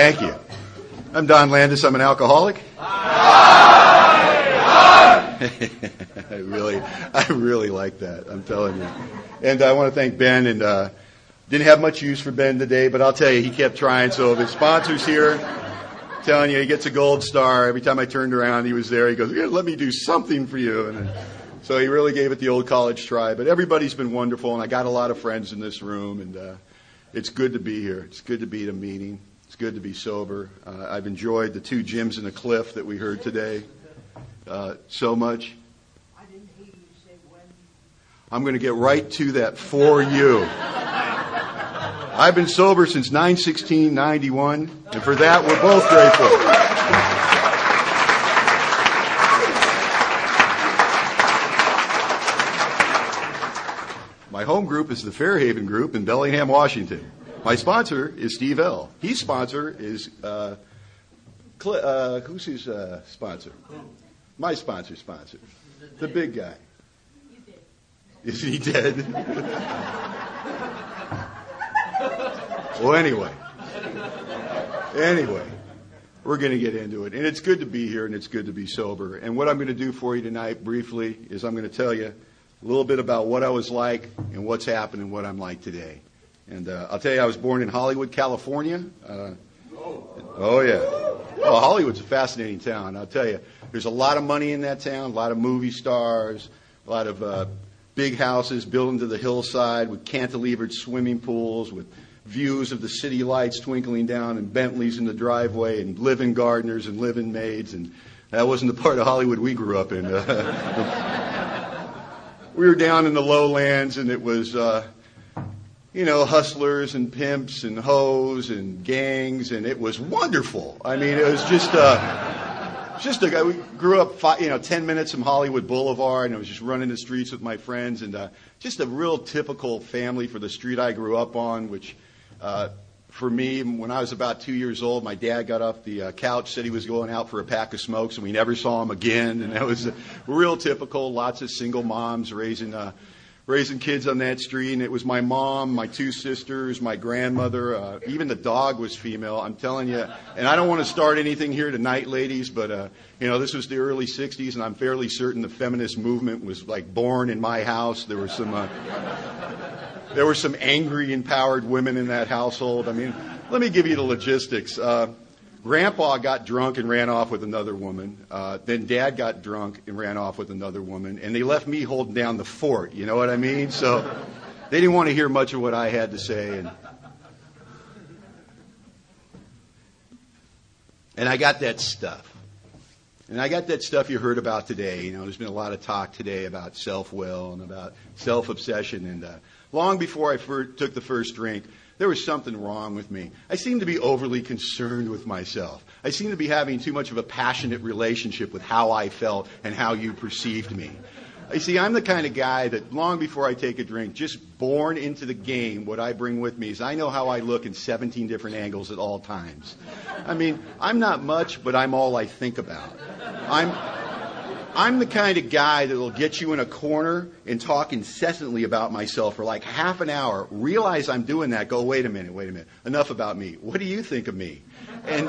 Thank you. I'm Don Landis. I'm an alcoholic. I really like that. I'm telling you. And I want to thank Ben. And didn't have much use for Ben today, but I'll tell you, he kept trying. So if his sponsor's here, telling you, he gets a gold star. Every time I turned around, he was there. He goes, "Yeah, let me do something for you." And so he really gave it the old college try. But everybody's been wonderful, and I got a lot of friends in this room, and it's good to be here. It's good to be at a meeting. It's good to be sober. I've enjoyed the 2 Jims and a Cliff that we heard today so much. I didn't hear you say when. I'm going to get right to that for you. I've been sober since 9/16/91, and for that we're both grateful. My home group is the Fairhaven Group in Bellingham, Washington. My sponsor is Steve L. His sponsor is who's his sponsor? My sponsor. The big guy. Is he dead? Well, anyway, we're going to get into it. And it's good to be here, and it's good to be sober. And what I'm going to do for you tonight, briefly, is I'm going to tell you a little bit about what I was like and what's happened and what I'm like today. And I'll tell you, I was born in Hollywood, California. Oh, yeah. Well, Hollywood's a fascinating town. I'll tell you, there's a lot of money in that town, a lot of movie stars, a lot of big houses built into the hillside with cantilevered swimming pools, with views of the city lights twinkling down and Bentleys in the driveway and live-in gardeners and live-in maids. And that wasn't the part of Hollywood we grew up in. We were down in the lowlands, and it was, hustlers and pimps and hoes and gangs, and it was wonderful. I mean, it was just a guy. We grew up, 10 minutes from Hollywood Boulevard, and I was just running the streets with my friends, and just a real typical family for the street I grew up on, which, for me, when I was about 2 years old, my dad got off the couch, said he was going out for a pack of smokes, and we never saw him again. And that was real typical. Lots of single moms raising kids on that street. And it was my mom, my 2 sisters, my grandmother, even the dog was female. I'm telling you. And I don't want to start anything here tonight, ladies, but this was the early '60s, and I'm fairly certain the feminist movement was like born in my house. There were some angry, empowered women in that household. I mean, let me give you the logistics. Grandpa got drunk and ran off with another woman. Then Dad got drunk and ran off with another woman. And they left me holding down the fort. You know what I mean? So they didn't want to hear much of what I had to say. And I got that stuff. And I got that stuff you heard about today. There's been a lot of talk today about self-will and about self-obsession. And long before I took the first drink, there was something wrong with me. I seemed to be overly concerned with myself. I seemed to be having too much of a passionate relationship with how I felt and how you perceived me. You see, I'm the kind of guy that long before I take a drink, just born into the game, what I bring with me is I know how I look in 17 different angles at all times. I mean, I'm not much, but I'm all I think about. I'm the kind of guy that will get you in a corner and talk incessantly about myself for like half an hour, realize I'm doing that, go, wait a minute, enough about me. What do you think of me? And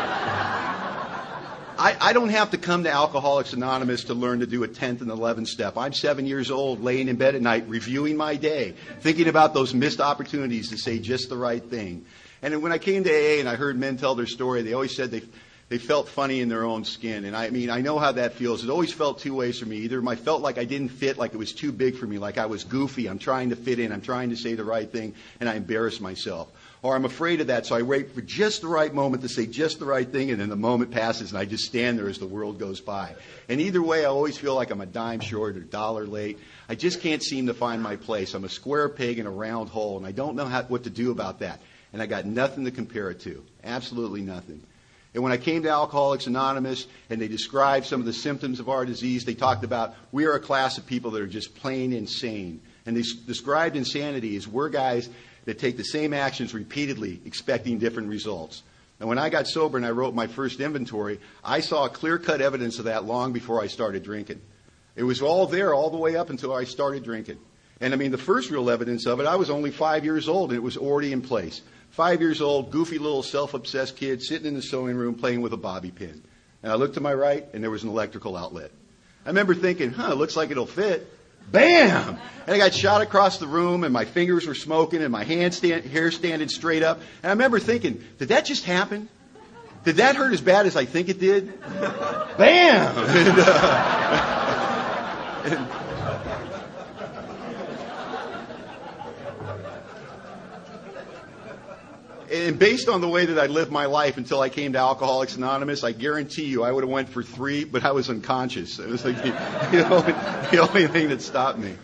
I don't have to come to Alcoholics Anonymous to learn to do a 10th and 11th step. I'm 7 years old, laying in bed at night, reviewing my day, thinking about those missed opportunities to say just the right thing. And when I came to AA and I heard men tell their story, they always said they felt funny in their own skin. And I mean, I know how that feels. It always felt 2 ways for me. Either I felt like I didn't fit, like it was too big for me, like I was goofy. I'm trying to fit in. I'm trying to say the right thing, and I embarrass myself. Or I'm afraid of that, so I wait for just the right moment to say just the right thing, and then the moment passes, and I just stand there as the world goes by. And either way, I always feel like I'm a dime short or a dollar late. I just can't seem to find my place. I'm a square peg in a round hole, and I don't know what to do about that. And I got nothing to compare it to. Absolutely nothing. And when I came to Alcoholics Anonymous and they described some of the symptoms of our disease, they talked about we are a class of people that are just plain insane. And they described insanity as we're guys that take the same actions repeatedly, expecting different results. And when I got sober and I wrote my first inventory, I saw clear-cut evidence of that long before I started drinking. It was all there all the way up until I started drinking. And I mean, the first real evidence of it, I was only 5 years old and it was already in place. 5 years old, goofy little self-obsessed kid sitting in the sewing room playing with a bobby pin. And I looked to my right and there was an electrical outlet. I remember thinking, it looks like it'll fit. Bam! And I got shot across the room and my fingers were smoking and my hair standing straight up. And I remember thinking, did that just happen? Did that hurt as bad as I think it did? Bam! And based on the way that I lived my life until I came to Alcoholics Anonymous, I guarantee you I would have went for 3, but I was unconscious. It was like the only thing that stopped me.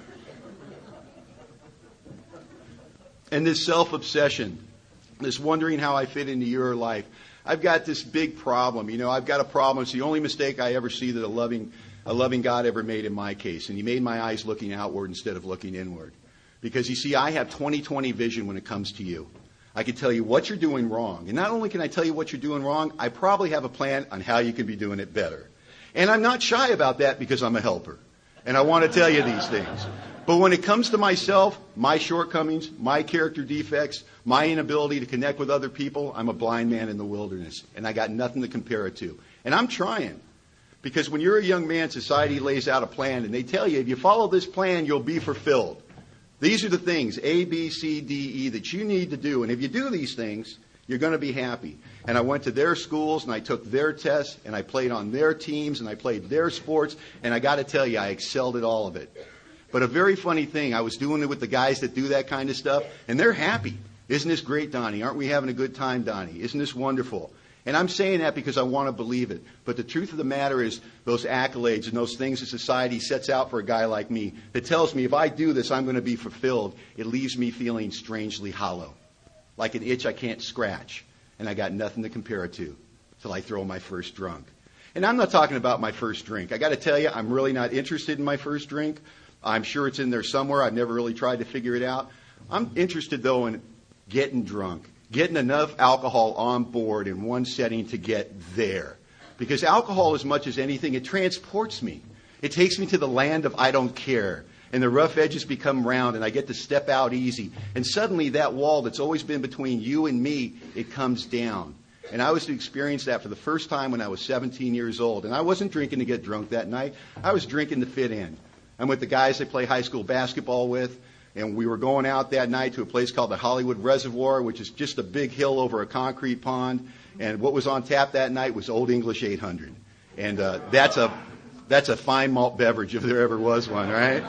And this self-obsession, this wondering how I fit into your life. I've got this big problem. I've got a problem. It's the only mistake I ever see that a loving God ever made in my case. And he made my eyes looking outward instead of looking inward. Because you see, I have 20/20 vision when it comes to you. I can tell you what you're doing wrong. And not only can I tell you what you're doing wrong, I probably have a plan on how you can be doing it better. And I'm not shy about that because I'm a helper. And I want to tell you these things. But when it comes to myself, my shortcomings, my character defects, my inability to connect with other people, I'm a blind man in the wilderness. And I got nothing to compare it to. And I'm trying. Because when you're a young man, society lays out a plan and they tell you, if you follow this plan, you'll be fulfilled. These are the things, A, B, C, D, E, that you need to do. And if you do these things, you're going to be happy. And I went to their schools and I took their tests and I played on their teams and I played their sports. And I got to tell you, I excelled at all of it. But a very funny thing, I was doing it with the guys that do that kind of stuff, and they're happy. Isn't this great, Donnie? Aren't we having a good time, Donnie? Isn't this wonderful? And I'm saying that because I want to believe it. But the truth of the matter is those accolades and those things that society sets out for a guy like me that tells me if I do this, I'm going to be fulfilled, it leaves me feeling strangely hollow, like an itch I can't scratch. And I got nothing to compare it to till I throw my first drunk. And I'm not talking about my first drink. I got to tell you, I'm really not interested in my first drink. I'm sure it's in there somewhere. I've never really tried to figure it out. I'm interested, though, in getting drunk. Getting enough alcohol on board in one setting to get there. Because alcohol, as much as anything, it transports me. It takes me to the land of I don't care. And the rough edges become round and I get to step out easy. And suddenly that wall that's always been between you and me, it comes down. And I was to experience that for the first time when I was 17 years old. And I wasn't drinking to get drunk that night. I was drinking to fit in. I'm with the guys I play high school basketball with. And we were going out that night to a place called the Hollywood Reservoir, which is just a big hill over a concrete pond. And what was on tap that night was Old English 800. And that's a fine malt beverage if there ever was one, right?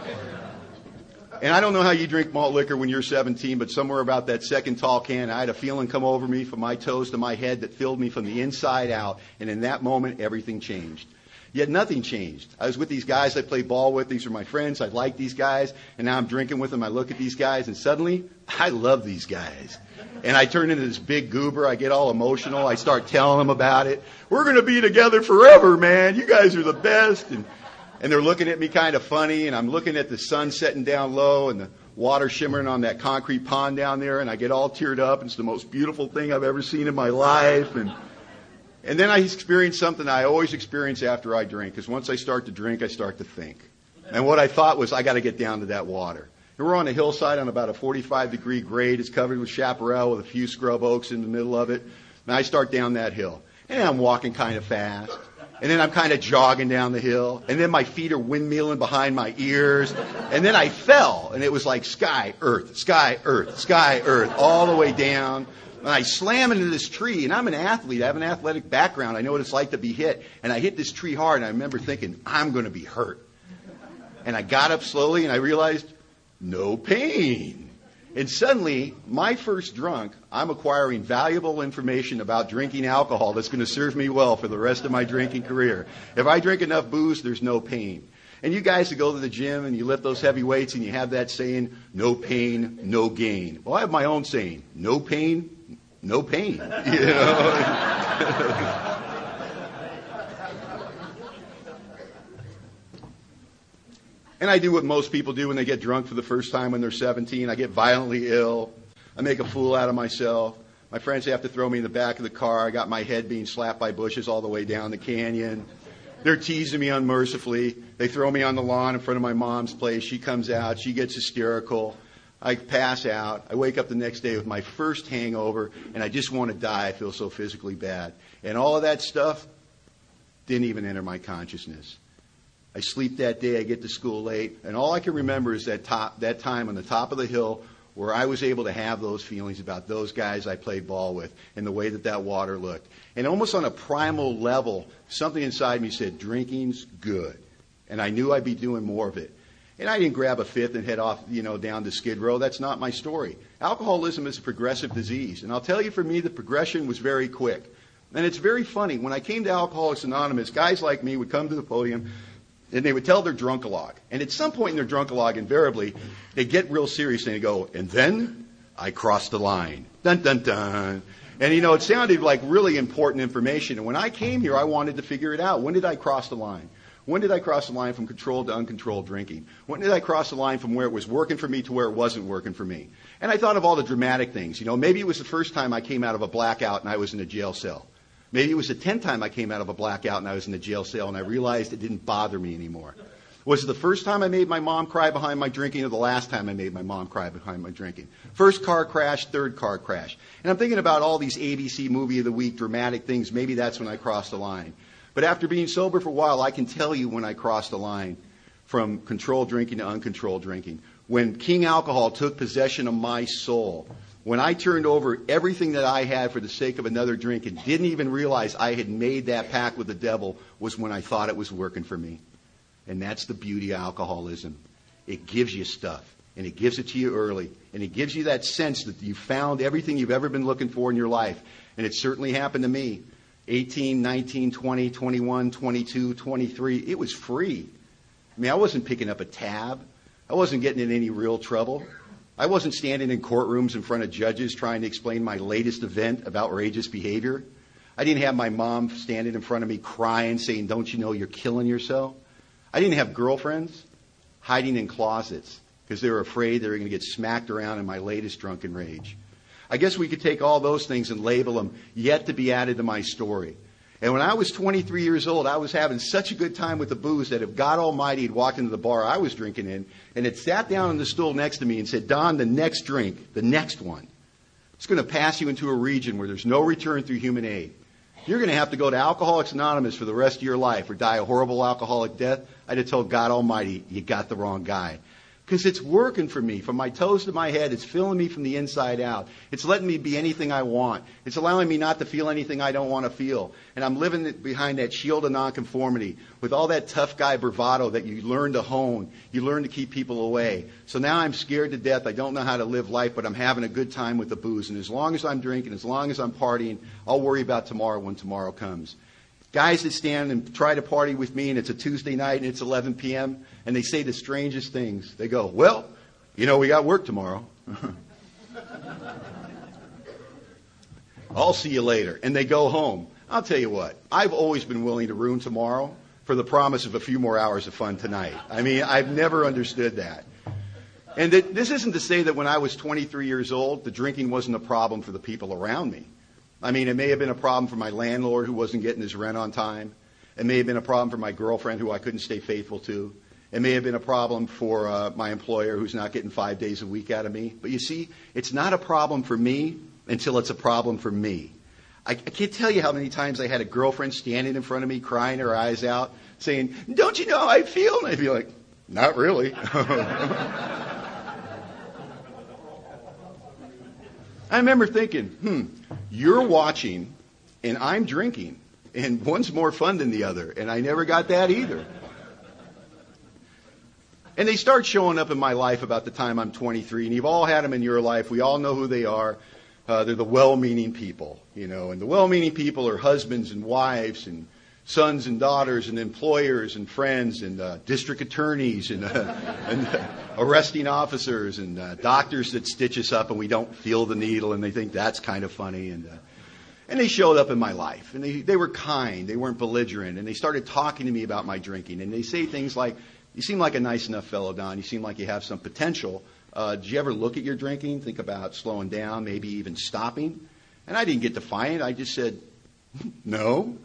And I don't know how you drink malt liquor when you're 17, but somewhere about that second tall can, I had a feeling come over me from my toes to my head that filled me from the inside out. And in that moment, everything changed. Yet nothing changed. I was with these guys I play ball with. These are my friends. I like these guys. And now I'm drinking with them. I look at these guys, and suddenly, I love these guys. And I turn into this big goober. I get all emotional. I start telling them about it. We're going to be together forever, man. You guys are the best. And they're looking at me kind of funny. And I'm looking at the sun setting down low and the water shimmering on that concrete pond down there. And I get all teared up. It's the most beautiful thing I've ever seen in my life. And then I experienced something I always experience after I drink, because once I start to drink, I start to think. And what I thought was, I got to get down to that water. And we're on a hillside on about a 45-degree grade. It's covered with chaparral with a few scrub oaks in the middle of it. And I start down that hill. And I'm walking kind of fast. And then I'm kind of jogging down the hill. And then my feet are windmilling behind my ears. And then I fell. And it was like sky, earth, sky, earth, sky, earth, all the way down. And I slam into this tree, and I'm an athlete. I have an athletic background. I know what it's like to be hit. And I hit this tree hard, and I remember thinking, I'm going to be hurt. And I got up slowly, and I realized, no pain. And suddenly, my first drunk, I'm acquiring valuable information about drinking alcohol that's going to serve me well for the rest of my drinking career. If I drink enough booze, there's no pain. And you guys that go to the gym and you lift those heavy weights and you have that saying, no pain, no gain. Well, I have my own saying, no pain, no pain. You know? And I do what most people do when they get drunk for the first time when they're 17. I get violently ill. I make a fool out of myself. My friends have to throw me in the back of the car. I got my head being slapped by bushes all the way down the canyon. They're teasing me unmercifully. They throw me on the lawn in front of my mom's place. She comes out. She gets hysterical. I pass out. I wake up the next day with my first hangover, and I just want to die. I feel so physically bad. And all of that stuff didn't even enter my consciousness. I sleep that day. I get to school late. And all I can remember is that time on the top of the hill where I was able to have those feelings about those guys I played ball with and the way that water looked. And almost on a primal level, something inside me said, drinking's good. And I knew I'd be doing more of it. And I didn't grab a fifth and head off, down to Skid Row. That's not my story. Alcoholism is a progressive disease. And I'll tell you, for me, the progression was very quick. And it's very funny. When I came to Alcoholics Anonymous, guys like me would come to the podium and they would tell their drunk-a-log. And at some point in their drunk-a-log, invariably, they get real serious and they go, and then I crossed the line. Dun, dun, dun. And, it sounded like really important information. And when I came here, I wanted to figure it out. When did I cross the line? When did I cross the line from controlled to uncontrolled drinking? When did I cross the line from where it was working for me to where it wasn't working for me? And I thought of all the dramatic things. Maybe it was the first time I came out of a blackout and I was in a jail cell. Maybe it was the 10th time I came out of a blackout and I was in a jail cell and I realized it didn't bother me anymore. Was it the first time I made my mom cry behind my drinking or the last time I made my mom cry behind my drinking? First car crash, third car crash. And I'm thinking about all these ABC Movie of the Week dramatic things. Maybe that's when I crossed the line. But after being sober for a while, I can tell you when I crossed the line from controlled drinking to uncontrolled drinking. When King Alcohol took possession of my soul, when I turned over everything that I had for the sake of another drink and didn't even realize I had made that pact with the devil, was when I thought it was working for me. And that's the beauty of alcoholism. It gives you stuff, and it gives it to you early, and it gives you that sense that you found everything you've ever been looking for in your life. And it certainly happened to me. 18, 19, 20, 21, 22, 23. It was free. I wasn't picking up a tab. I wasn't getting in any real trouble. I wasn't standing in courtrooms in front of judges trying to explain my latest event of outrageous behavior. I didn't have my mom standing in front of me crying, saying, don't you know you're killing yourself? I didn't have girlfriends hiding in closets because they were afraid they were going to get smacked around in my latest drunken rage. I guess we could take all those things and label them yet to be added to my story. And when I was 23 years old, I was having such a good time with the booze that if God Almighty had walked into the bar I was drinking in and had sat down on the stool next to me and said, Don, the next drink, the next one, it's going to pass you into a region where there's no return through human aid. You're going to have to go to Alcoholics Anonymous for the rest of your life or die a horrible alcoholic death. I'd have told God Almighty, you got the wrong guy. Because it's working for me. From my toes to my head, it's filling me from the inside out. It's letting me be anything I want. It's allowing me not to feel anything I don't want to feel. And I'm living behind that shield of nonconformity with all that tough guy bravado that you learn to hone. You learn to keep people away. So now I'm scared to death. I don't know how to live life, but I'm having a good time with the booze. And as long as I'm drinking, as long as I'm partying, I'll worry about tomorrow when tomorrow comes. Guys that stand and try to party with me, and it's a Tuesday night and it's 11 p.m., and they say the strangest things. They go, well, we got work tomorrow. I'll see you later. And they go home. I'll tell you what, I've always been willing to ruin tomorrow for the promise of a few more hours of fun tonight. I've never understood that. And this isn't to say that when I was 23 years old, the drinking wasn't a problem for the people around me. It may have been a problem for my landlord who wasn't getting his rent on time. It may have been a problem for my girlfriend who I couldn't stay faithful to. It may have been a problem for my employer who's not getting 5 days a week out of me. But you see, it's not a problem for me until it's a problem for me. I can't tell you how many times I had a girlfriend standing in front of me crying her eyes out saying, don't you know how I feel? And I'd be like, not really. I remember thinking, you're watching and I'm drinking and one's more fun than the other. And I never got that either. And they start showing up in my life about the time I'm 23. And you've all had them in your life. We all know who they are. They're the well-meaning people, and the well-meaning people are husbands and wives and sons and daughters and employers and friends and district attorneys and arresting officers and doctors that stitch us up and we don't feel the needle and they think that's kind of funny. And they showed up in my life and they were kind. They weren't belligerent. And they started talking to me about my drinking. And they say things like, you seem like a nice enough fellow, Don. You seem like you have some potential. Did you ever look at your drinking, think about slowing down, maybe even stopping? And I didn't get defiant. I just said, no.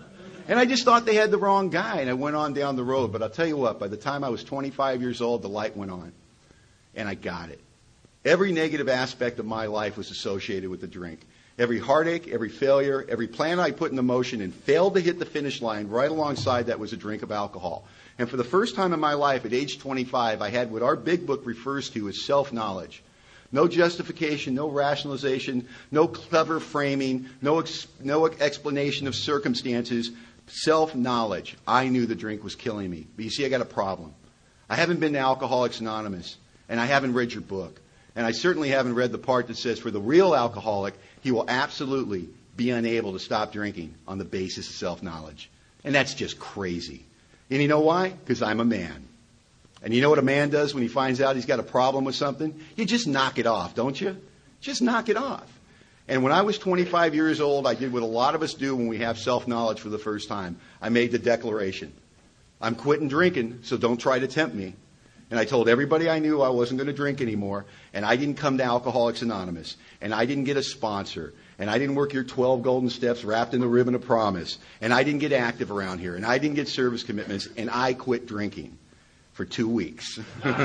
And I just thought they had the wrong guy, and I went on down the road. But I'll tell you what, by the time I was 25 years old, the light went on, and I got it. Every negative aspect of my life was associated with the drink. Every heartache, every failure, every plan I put into motion and failed to hit the finish line, right alongside that was a drink of alcohol. And for the first time in my life, at age 25, I had what our big book refers to as self-knowledge. No justification, no rationalization, no clever framing, no explanation of circumstances. Self-knowledge. I knew the drink was killing me. But you see, I got a problem. I haven't been to Alcoholics Anonymous, and I haven't read your book. And I certainly haven't read the part that says for the real alcoholic, he will absolutely be unable to stop drinking on the basis of self-knowledge. And that's just crazy. And you know why? Because I'm a man. And you know what a man does when he finds out he's got a problem with something? You just knock it off, don't you? Just knock it off. And when I was 25 years old, I did what a lot of us do when we have self-knowledge for the first time. I made the declaration. I'm quitting drinking, so don't try to tempt me. And I told everybody I knew I wasn't going to drink anymore. And I didn't come to Alcoholics Anonymous. And I didn't get a sponsor. And I didn't work your 12 golden steps wrapped in the ribbon of promise. And I didn't get active around here. And I didn't get service commitments. And I quit drinking for 2 weeks.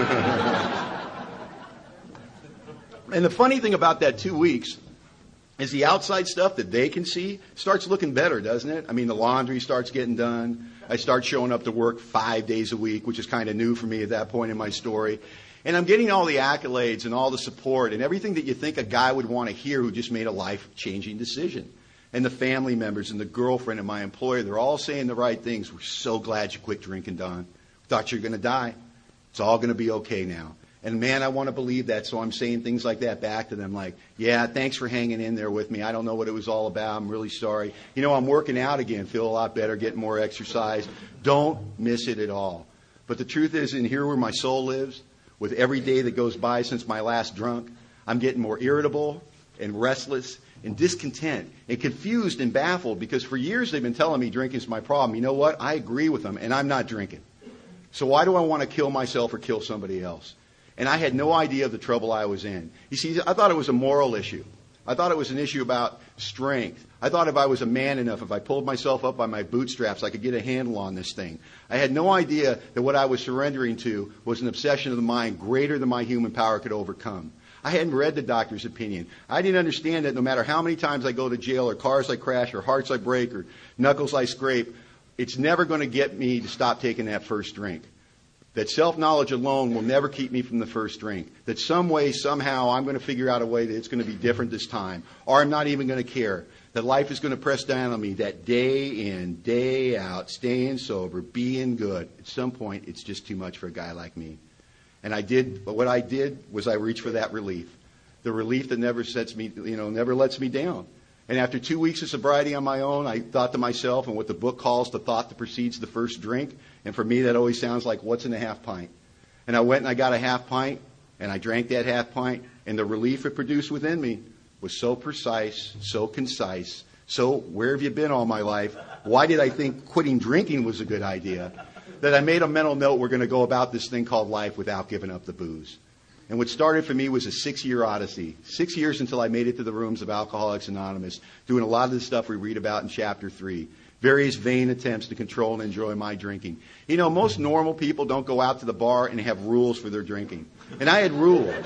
And the funny thing about that 2 weeks is the outside stuff that they can see starts looking better, doesn't it? I mean, the laundry starts getting done. I start showing up to work 5 days a week, which is kind of new for me at that point in my story. And I'm getting all the accolades and all the support and everything that you think a guy would want to hear who just made a life-changing decision. And the family members and the girlfriend and my employer, they're all saying the right things. We're so glad you quit drinking, Don. We thought you were going to die. It's all going to be okay now. And man, I want to believe that, so I'm saying things like that back to them, like, yeah, thanks for hanging in there with me. I don't know what it was all about. I'm really sorry. You know, I'm working out again, feel a lot better, getting more exercise. Don't miss it at all. But the truth is, in here where my soul lives, with every day that goes by since my last drunk, I'm getting more irritable and restless and discontent and confused and baffled because for years they've been telling me drinking is my problem. You know what? I agree with them, and I'm not drinking. So why do I want to kill myself or kill somebody else? And I had no idea of the trouble I was in. You see, I thought it was a moral issue. I thought it was an issue about strength. I thought if I was a man enough, if I pulled myself up by my bootstraps, I could get a handle on this thing. I had no idea that what I was surrendering to was an obsession of the mind greater than my human power could overcome. I hadn't read the doctor's opinion. I didn't understand that no matter how many times I go to jail or cars I crash or hearts I break or knuckles I scrape, it's never going to get me to stop taking that first drink. That self-knowledge alone will never keep me from the first drink. That some way, somehow, I'm going to figure out a way that it's going to be different this time. Or I'm not even going to care. That life is going to press down on me. That day in, day out, staying sober, being good. At some point, it's just too much for a guy like me. And what I did was I reached for that relief. The relief that never never lets me down. And after 2 weeks of sobriety on my own, I thought to myself, and what the book calls the thought that precedes the first drink, and for me that always sounds like what's in a half pint. And I went and I got a half pint, and I drank that half pint, and the relief it produced within me was so precise, so concise, so where have you been all my life? Why did I think quitting drinking was a good idea? That I made a mental note we're going to go about this thing called life without giving up the booze. And what started for me was a 6-year odyssey. 6 years until I made it to the rooms of Alcoholics Anonymous, doing a lot of the stuff we read about in Chapter 3. Various vain attempts to control and enjoy my drinking. You know, most normal people don't go out to the bar and have rules for their drinking. And I had rules.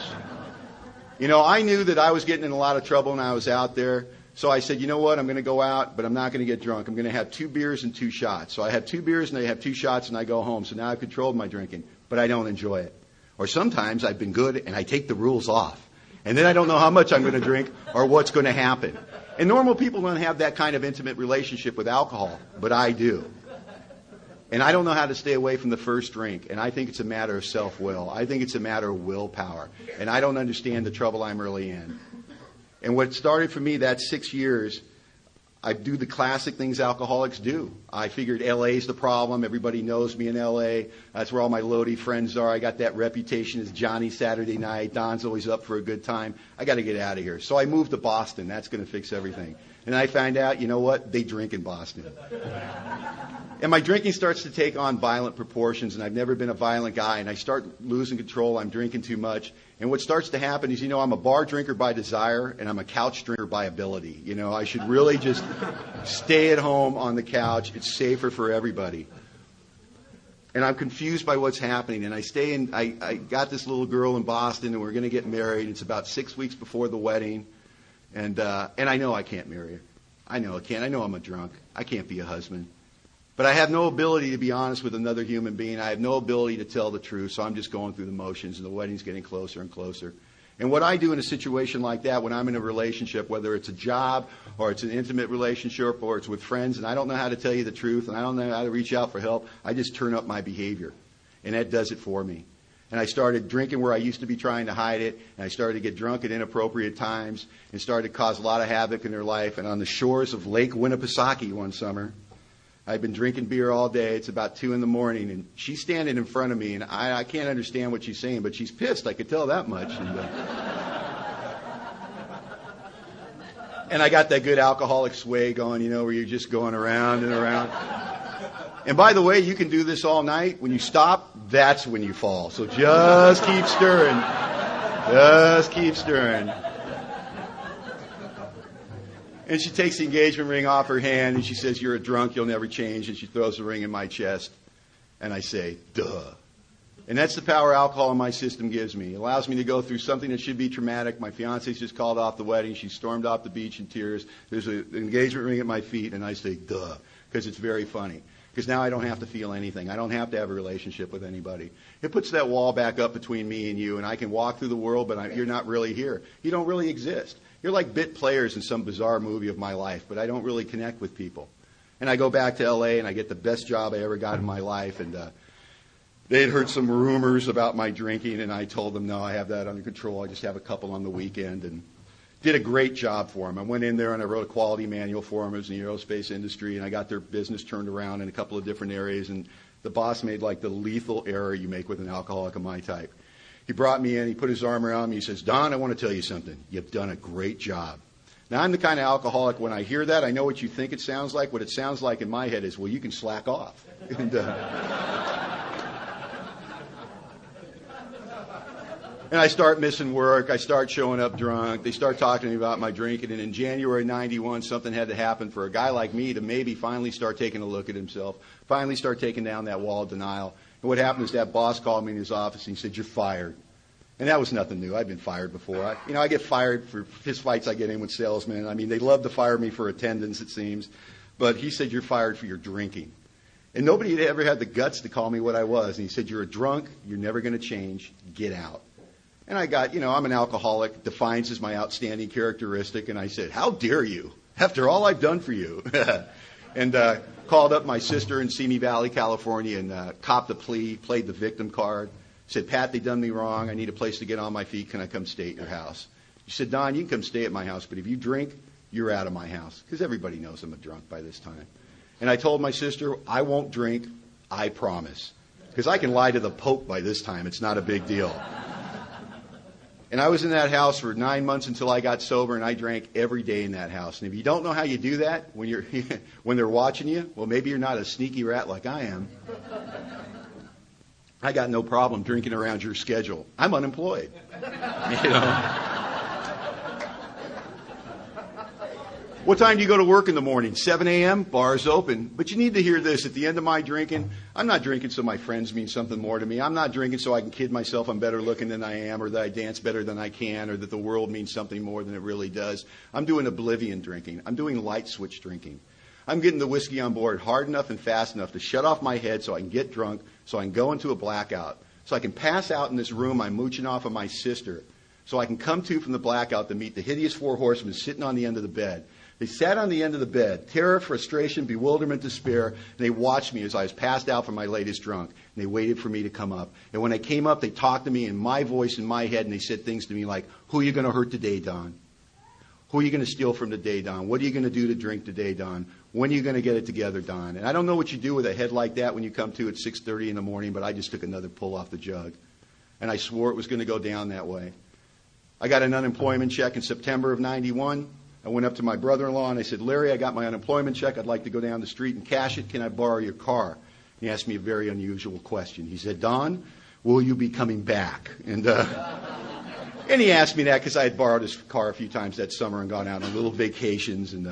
You know, I knew that I was getting in a lot of trouble when I was out there. So I said, you know what, I'm going to go out, but I'm not going to get drunk. I'm going to have 2 beers and 2 shots. So I have 2 beers and I have 2 shots and I go home. So now I've controlled my drinking, but I don't enjoy it. Or sometimes I've been good and I take the rules off. And then I don't know how much I'm going to drink or what's going to happen. And normal people don't have that kind of intimate relationship with alcohol, but I do. And I don't know how to stay away from the first drink. And I think it's a matter of self-will. I think it's a matter of willpower. And I don't understand the trouble I'm really in. And what started for me that 6 years, I do the classic things alcoholics do. I figured LA's the problem. Everybody knows me in LA. That's where all my Lodi friends are. I got that reputation as Johnny Saturday night. Don's always up for a good time. I got to get out of here. So I moved to Boston. That's going to fix everything. And I find out, you know what? They drink in Boston. And my drinking starts to take on violent proportions, and I've never been a violent guy, and I start losing control. I'm drinking too much. And what starts to happen is, I'm a bar drinker by desire, and I'm a couch drinker by ability. I should really just stay at home on the couch. It's safer for everybody. And I'm confused by what's happening. And I got this little girl in Boston, and we're going to get married. It's about 6 weeks before the wedding. And I know I can't marry her. I know I can't. I know I'm a drunk. I can't be a husband. But I have no ability to be honest with another human being. I have no ability to tell the truth, so I'm just going through the motions, and the wedding's getting closer and closer. And what I do in a situation like that, when I'm in a relationship, whether it's a job or it's an intimate relationship or it's with friends, and I don't know how to tell you the truth and I don't know how to reach out for help, I just turn up my behavior. And that does it for me. And I started drinking where I used to be trying to hide it, and I started to get drunk at inappropriate times and started to cause a lot of havoc in their life. And on the shores of Lake Winnipesaukee one summer, I've been drinking beer all day. It's about 2 a.m, and she's standing in front of me, and I can't understand what she's saying, but she's pissed. I could tell that much. And I got that good alcoholic sway going, where you're just going around and around. And by the way, you can do this all night. When you stop, that's when you fall. So just keep stirring. Just keep stirring. And she takes the engagement ring off her hand, and she says, "You're a drunk, you'll never change." And she throws the ring in my chest. And I say, "Duh." And that's the power alcohol in my system gives me. It allows me to go through something that should be traumatic. My fiance's just called off the wedding. She stormed off the beach in tears. There's an engagement ring at my feet, and I say, "Duh," because it's very funny. Because now I don't have to feel anything. I don't have to have a relationship with anybody. It puts that wall back up between me and you, and I can walk through the world, but you're not really here. You don't really exist. You're like bit players in some bizarre movie of my life, but I don't really connect with people. And I go back to L.A., and I get the best job I ever got in my life, and they had heard some rumors about my drinking, and I told them, no, I have that under control. I just have a couple on the weekend, and did a great job for them. I went in there, and I wrote a quality manual for them. It was in the aerospace industry, and I got their business turned around in a couple of different areas, and the boss made like the lethal error you make with an alcoholic of my type. He brought me in, he put his arm around me, he says, "Don, I want to tell you something. You've done a great job." Now, I'm the kind of alcoholic, when I hear that, I know what you think it sounds like. What it sounds like in my head is, well, you can slack off. And I start missing work. I start showing up drunk. They start talking to me about my drinking. And in January 91, something had to happen for a guy like me to maybe finally start taking a look at himself, finally start taking down that wall of denial. And what happened is that boss called me in his office and he said, "You're fired." And that was nothing new. I've been fired before. I get fired for fist fights I get in with salesmen. I mean, they love to fire me for attendance, it seems. But he said, "You're fired for your drinking." And nobody had ever had the guts to call me what I was. And he said, "You're a drunk. You're never going to change. Get out." And I got, I'm an alcoholic. Defiance is my outstanding characteristic. And I said, "How dare you, after all I've done for you?" And called up my sister in Simi Valley, California, and copped a plea, played the victim card. Said, "Pat, they done me wrong. I need a place to get on my feet. Can I come stay at your house?" She said, "Don, you can come stay at my house, but if you drink, you're out of my house." Because everybody knows I'm a drunk by this time. And I told my sister, "I won't drink, I promise." Because I can lie to the Pope by this time. It's not a big deal. And I was in that house for 9 months until I got sober, and I drank every day in that house. And if you don't know how you do that when when they're watching you, well, maybe you're not a sneaky rat like I am. I got no problem drinking around your schedule. I'm unemployed. What time do you go to work in the morning? 7 a.m., bars open. But you need to hear this. At the end of my drinking, I'm not drinking so my friends mean something more to me. I'm not drinking so I can kid myself I'm better looking than I am, or that I dance better than I can, or that the world means something more than it really does. I'm doing oblivion drinking. I'm doing light switch drinking. I'm getting the whiskey on board hard enough and fast enough to shut off my head so I can get drunk, so I can go into a blackout, so I can pass out in this room I'm mooching off of my sister, so I can come to from the blackout to meet the hideous four horsemen sitting on the end of the bed. They sat on the end of the bed, terror, frustration, bewilderment, despair, and they watched me as I was passed out from my latest drunk, and they waited for me to come up. And when I came up, they talked to me in my voice, in my head, and they said things to me like, "Who are you going to hurt today, Don? Who are you going to steal from today, Don? What are you going to do to drink today, Don? When are you going to get it together, Don?" And I don't know what you do with a head like that when you come to at 6:30 in the morning, but I just took another pull off the jug. And I swore it was going to go down that way. I got an unemployment check in September of 91. I went up to my brother-in-law and I said, Larry, I got my unemployment check. I'd like to go down the street and cash it. Can I borrow your car? He asked me a very unusual question. He said, Don, will you be coming back? And he asked me that because I had borrowed his car a few times that summer and gone out on little vacations. And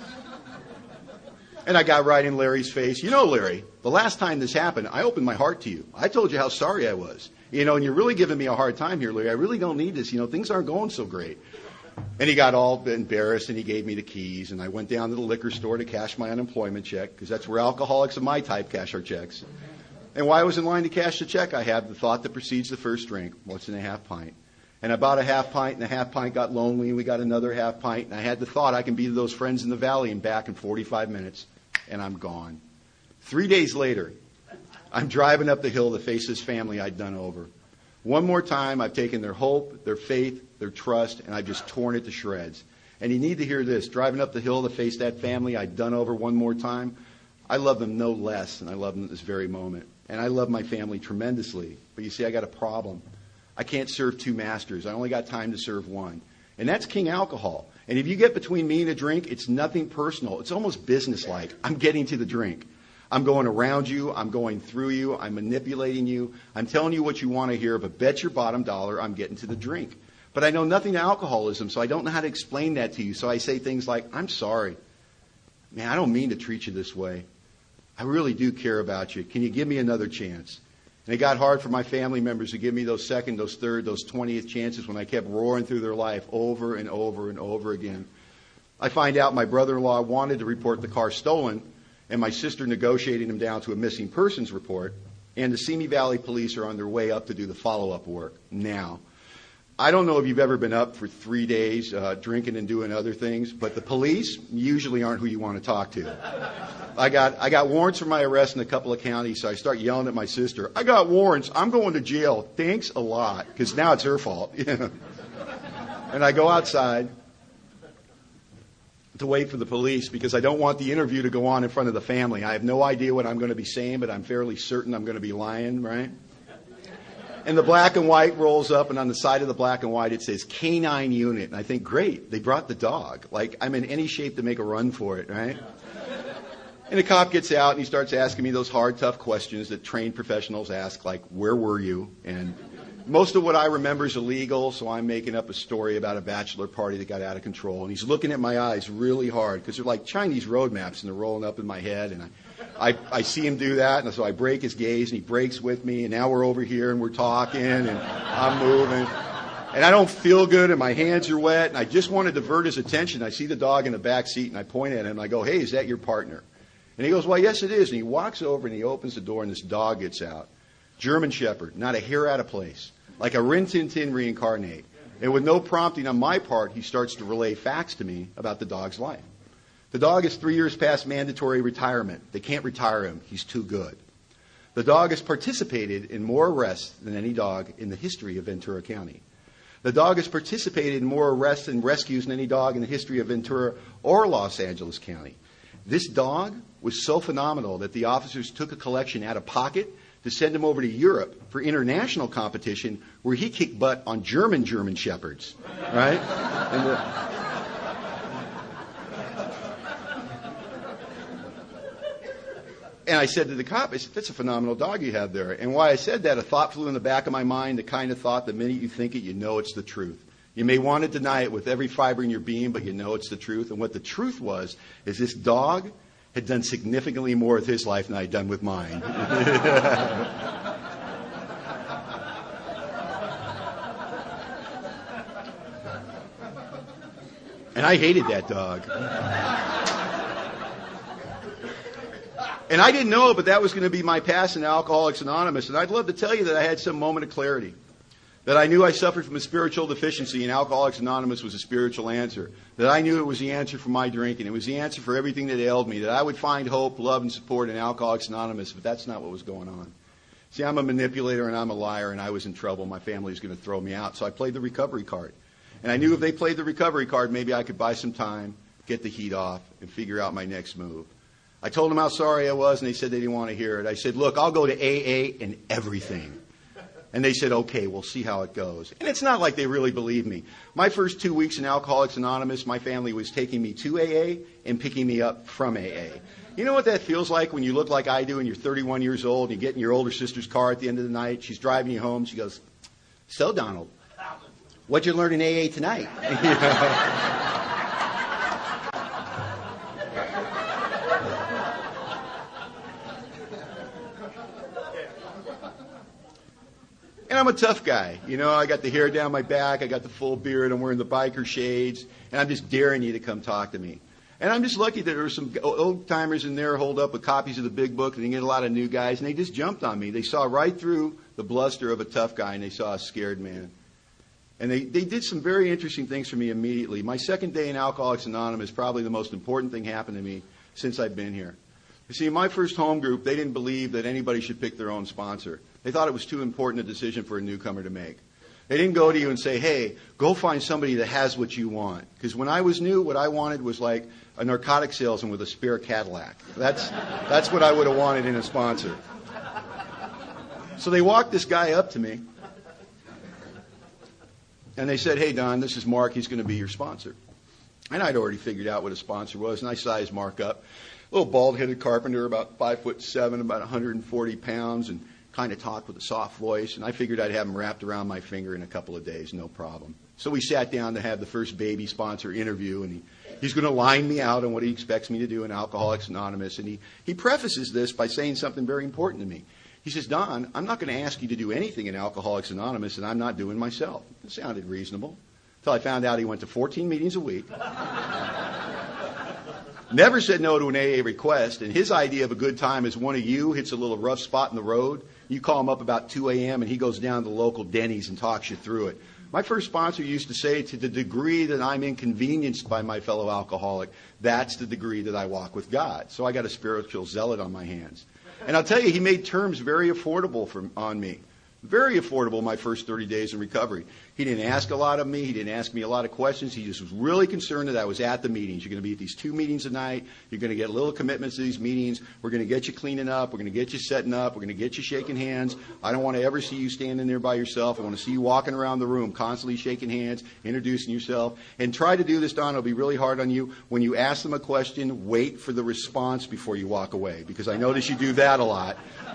I got right in Larry's face. You know, Larry, the last time this happened, I opened my heart to you. I told you how sorry I was. You know, and you're really giving me a hard time here, Larry. I really don't need this. You know, things aren't going so great. And he got all embarrassed, and he gave me the keys, and I went down to the liquor store to cash my unemployment check, because that's where alcoholics of my type cash our checks. And while I was in line to cash the check, I had the thought that precedes the first drink, what's in a half pint? And I bought a half pint, and the half pint got lonely, and we got another half pint, and I had the thought I can be to those friends in the valley and back in 45 minutes, and I'm gone. 3 days later, I'm driving up the hill to face this family I'd done over. One more time, I've taken their hope, their faith, their trust, and I've just torn it to shreds. And you need to hear this. Driving up the hill to face that family I'd done over one more time, I love them no less than I love them at this very moment. And I love my family tremendously. But you see, I got a problem. I can't serve two masters. I only got time to serve one. And that's King Alcohol. And if you get between me and a drink, it's nothing personal. It's almost businesslike. I'm getting to the drink. I'm going around you. I'm going through you. I'm manipulating you. I'm telling you what you want to hear, but bet your bottom dollar I'm getting to the drink. But I know nothing to alcoholism, so I don't know how to explain that to you. So I say things like, I'm sorry. Man, I don't mean to treat you this way. I really do care about you. Can you give me another chance? And it got hard for my family members to give me those second, those third, those 20th chances when I kept roaring through their life over and over and over again. I find out my brother-in-law wanted to report the car stolen, and my sister negotiated him down to a missing persons report, and the Simi Valley police are on their way up to do the follow-up work now. I don't know if you've ever been up for 3 days drinking and doing other things, but the police usually aren't who you want to talk to. I got warrants for my arrest in a couple of counties, so I start yelling at my sister, I got warrants, I'm going to jail, thanks a lot, because now it's her fault. And I go outside to wait for the police because I don't want the interview to go on in front of the family. I have no idea what I'm going to be saying, but I'm fairly certain I'm going to be lying, right? And the black and white rolls up, and on the side of the black and white it says Canine Unit. And I think, great, they brought the dog. Like, I'm in any shape to make a run for it, right? And the cop gets out, and he starts asking me those hard, tough questions that trained professionals ask, like, where were you? And most of what I remember is illegal, so I'm making up a story about a bachelor party that got out of control. And he's looking at my eyes really hard because they're like Chinese road maps, and they're rolling up in my head. And I see him do that, and so I break his gaze, and he breaks with me. And now we're over here, and we're talking, and I'm moving. And I don't feel good, and my hands are wet, and I just want to divert his attention. I see the dog in the back seat, and I point at him, and I go, hey, is that your partner? And he goes, well, yes, it is. And he walks over, and he opens the door, and this dog gets out. German Shepherd, not a hair out of place. Like a Rin Tin Tin reincarnate. And with no prompting on my part, he starts to relay facts to me about the dog's life. The dog is 3 years past mandatory retirement. They can't retire him. He's too good. The dog has participated in more arrests than any dog in the history of Ventura County. The dog has participated in more arrests and rescues than any dog in the history of Ventura or Los Angeles County. This dog was so phenomenal that the officers took a collection out of pocket to send him over to Europe for international competition where he kicked butt on German Shepherds, right? And I said to the cop, I said, that's a phenomenal dog you have there. And why I said that, a thought flew in the back of my mind, the kind of thought the minute you think it, you know it's the truth. You may want to deny it with every fiber in your being, but you know it's the truth. And what the truth was is this dog had done significantly more with his life than I had done with mine. And I hated that dog. And I didn't know, but that was going to be my past in Alcoholics Anonymous. And I'd love to tell you that I had some moment of clarity. That I knew I suffered from a spiritual deficiency and Alcoholics Anonymous was a spiritual answer. That I knew it was the answer for my drinking. It was the answer for everything that ailed me. That I would find hope, love, and support in Alcoholics Anonymous. But that's not what was going on. See, I'm a manipulator and I'm a liar and I was in trouble. My family was going to throw me out. So I played the recovery card. And I knew if they played the recovery card, maybe I could buy some time, get the heat off, and figure out my next move. I told them how sorry I was and they said they didn't want to hear it. I said, look, I'll go to AA and everything. And they said, okay, we'll see how it goes. And it's not like they really believed me. My first 2 weeks in Alcoholics Anonymous, my family was taking me to AA and picking me up from AA. You know what that feels like when you look like I do and you're 31 years old and you get in your older sister's car at the end of the night. She's driving you home. She goes, so, Donald, what'd you learn in AA tonight? You know? And I'm a tough guy. You know, I got the hair down my back. I got the full beard. I'm wearing the biker shades. And I'm just daring you to come talk to me. And I'm just lucky that there were some old-timers in there holed up with copies of the big book, and you get a lot of new guys, and they just jumped on me. They saw right through the bluster of a tough guy, and they saw a scared man. And they did some very interesting things for me immediately. My second day in Alcoholics Anonymous, probably the most important thing happened to me since I've been here. You see, in my first home group, they didn't believe that anybody should pick their own sponsor. They thought it was too important a decision for a newcomer to make. They didn't go to you and say, hey, go find somebody that has what you want. Because when I was new, what I wanted was like a narcotic salesman with a spare Cadillac. That's what I would have wanted in a sponsor. So they walked this guy up to me. And they said, hey, Don, this is Mark. He's going to be your sponsor. And I'd already figured out what a sponsor was. And I sized Mark up. A little bald-headed carpenter, about 5'7", about 140 pounds, and kind of talked with a soft voice. And I figured I'd have him wrapped around my finger in a couple of days, no problem. So we sat down to have the first baby sponsor interview, and he's going to line me out on what he expects me to do in Alcoholics Anonymous. And he prefaces this by saying something very important to me. He says, Don, I'm not going to ask you to do anything in Alcoholics Anonymous that I'm not doing myself. It sounded reasonable. Until I found out he went to 14 meetings a week. Never said no to an AA request, and his idea of a good time is one of you hits a little rough spot in the road. You call him up about 2 a.m., and he goes down to the local Denny's and talks you through it. My first sponsor used to say, to the degree that I'm inconvenienced by my fellow alcoholic, that's the degree that I walk with God. So I got a spiritual zealot on my hands. And I'll tell you, he made terms very affordable on me. Very affordable my first 30 days in recovery. He didn't ask a lot of me. He didn't ask me a lot of questions. He just was really concerned that I was at the meetings. You're going to be at these 2 meetings a night. You're going to get little commitments to these meetings. We're going to get you cleaning up. We're going to get you setting up. We're going to get you shaking hands. I don't want to ever see you standing there by yourself. I want to see you walking around the room, constantly shaking hands, introducing yourself. And try to do this, Don. It'll be really hard on you. When you ask them a question, wait for the response before you walk away, because I notice you do that a lot.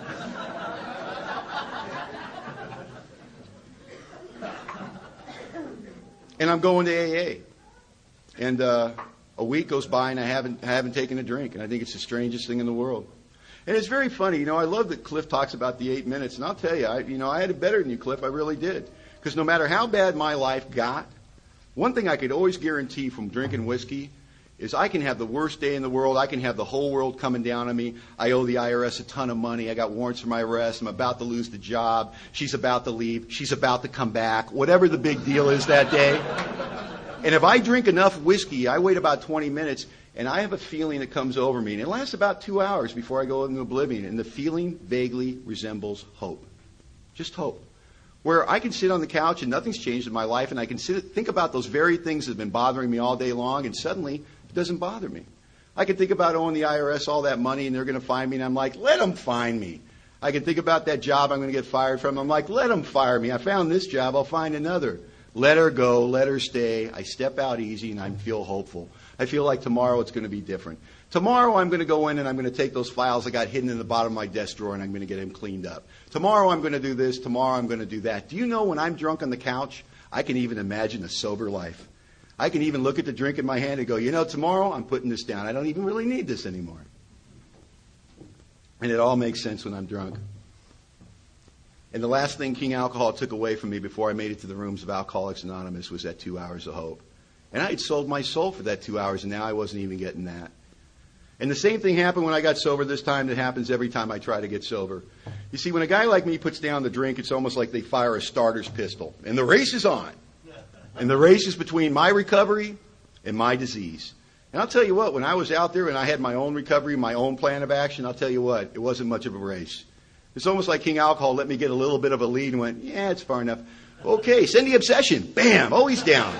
And I'm going to AA. And a week goes by and I haven't taken a drink. And I think it's the strangest thing in the world. And it's very funny. You know, I love that Cliff talks about the 8 minutes. And I'll tell you, I had it better than you, Cliff. I really did. Because no matter how bad my life got, one thing I could always guarantee from drinking whiskey is I can have the worst day in the world. I can have the whole world coming down on me. I owe the IRS a ton of money. I got warrants for my arrest. I'm about to lose the job. She's about to leave. She's about to come back. Whatever the big deal is that day. And if I drink enough whiskey, I wait about 20 minutes, and I have a feeling that comes over me. And it lasts about 2 hours before I go into oblivion. And the feeling vaguely resembles hope. Just hope. Where I can sit on the couch and nothing's changed in my life, and I can think about those very things that have been bothering me all day long, and suddenly it doesn't bother me. I can think about owing the IRS all that money, and they're going to find me, and I'm like, let them find me. I can think about that job I'm going to get fired from. I'm like, let them fire me. I found this job. I'll find another. Let her go. Let her stay. I step out easy, and I feel hopeful. I feel like tomorrow it's going to be different. Tomorrow I'm going to go in and I'm going to take those files I got hidden in the bottom of my desk drawer and I'm going to get them cleaned up. Tomorrow I'm going to do this. Tomorrow I'm going to do that. Do you know when I'm drunk on the couch, I can even imagine a sober life. I can even look at the drink in my hand and go, tomorrow I'm putting this down. I don't even really need this anymore. And it all makes sense when I'm drunk. And the last thing King Alcohol took away from me before I made it to the rooms of Alcoholics Anonymous was that 2 hours of hope. And I had sold my soul for that 2 hours, and now I wasn't even getting that. And the same thing happened when I got sober this time that happens every time I try to get sober. You see, when a guy like me puts down the drink, it's almost like they fire a starter's pistol. And the race is on. And the race is between my recovery and my disease. And I'll tell you what, when I was out there and I had my own recovery, my own plan of action, I'll tell you what, it wasn't much of a race. It's almost like King Alcohol let me get a little bit of a lead and went, yeah, it's far enough. Okay, send the obsession. Bam, oh, he's down.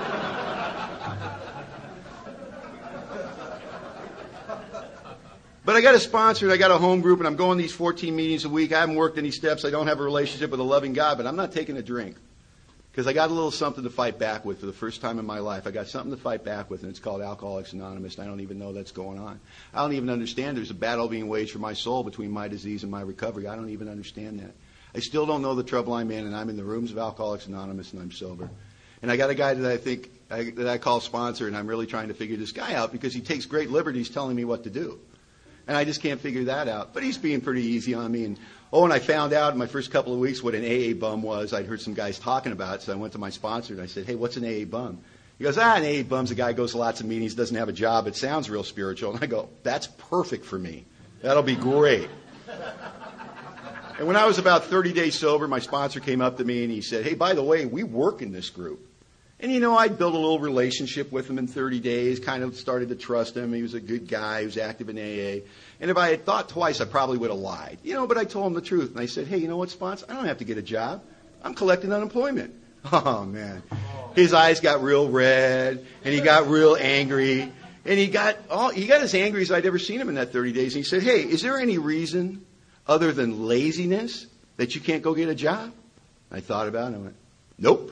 But But I got a sponsor, and I got a home group, and I'm going to these 14 meetings a week. I haven't worked any steps. I don't have a relationship with a loving God, but I'm not taking a drink. Because I got a little something to fight back with for the first time in my life. I got something to fight back with, and it's called Alcoholics Anonymous, and I don't even know that's going on. I don't even understand there's a battle being waged for my soul between my disease and my recovery. I don't even understand that. I still don't know the trouble I'm in, and I'm in the rooms of Alcoholics Anonymous, and I'm sober. And I got a guy that I call sponsor, and I'm really trying to figure this guy out because he takes great liberties telling me what to do. And I just can't figure that out. But he's being pretty easy on me. And I found out in my first couple of weeks what an AA bum was. I'd heard some guys talking about it, so I went to my sponsor and I said, hey, what's an AA bum? He goes, an AA bum's a guy who goes to lots of meetings, doesn't have a job. It sounds real spiritual. And I go, that's perfect for me. That'll be great. And when I was about 30 days sober, my sponsor came up to me and he said, hey, by the way, we work in this group. And, I'd built a little relationship with him in 30 days, kind of started to trust him. He was a good guy. He was active in AA. And if I had thought twice, I probably would have lied. But I told him the truth. And I said, hey, you know what, sponsor? I don't have to get a job. I'm collecting unemployment. Oh, man. His eyes got real red, and he got real angry. And he got as angry as I'd ever seen him in that 30 days. And he said, hey, is there any reason other than laziness that you can't go get a job? I thought about it. I went, nope.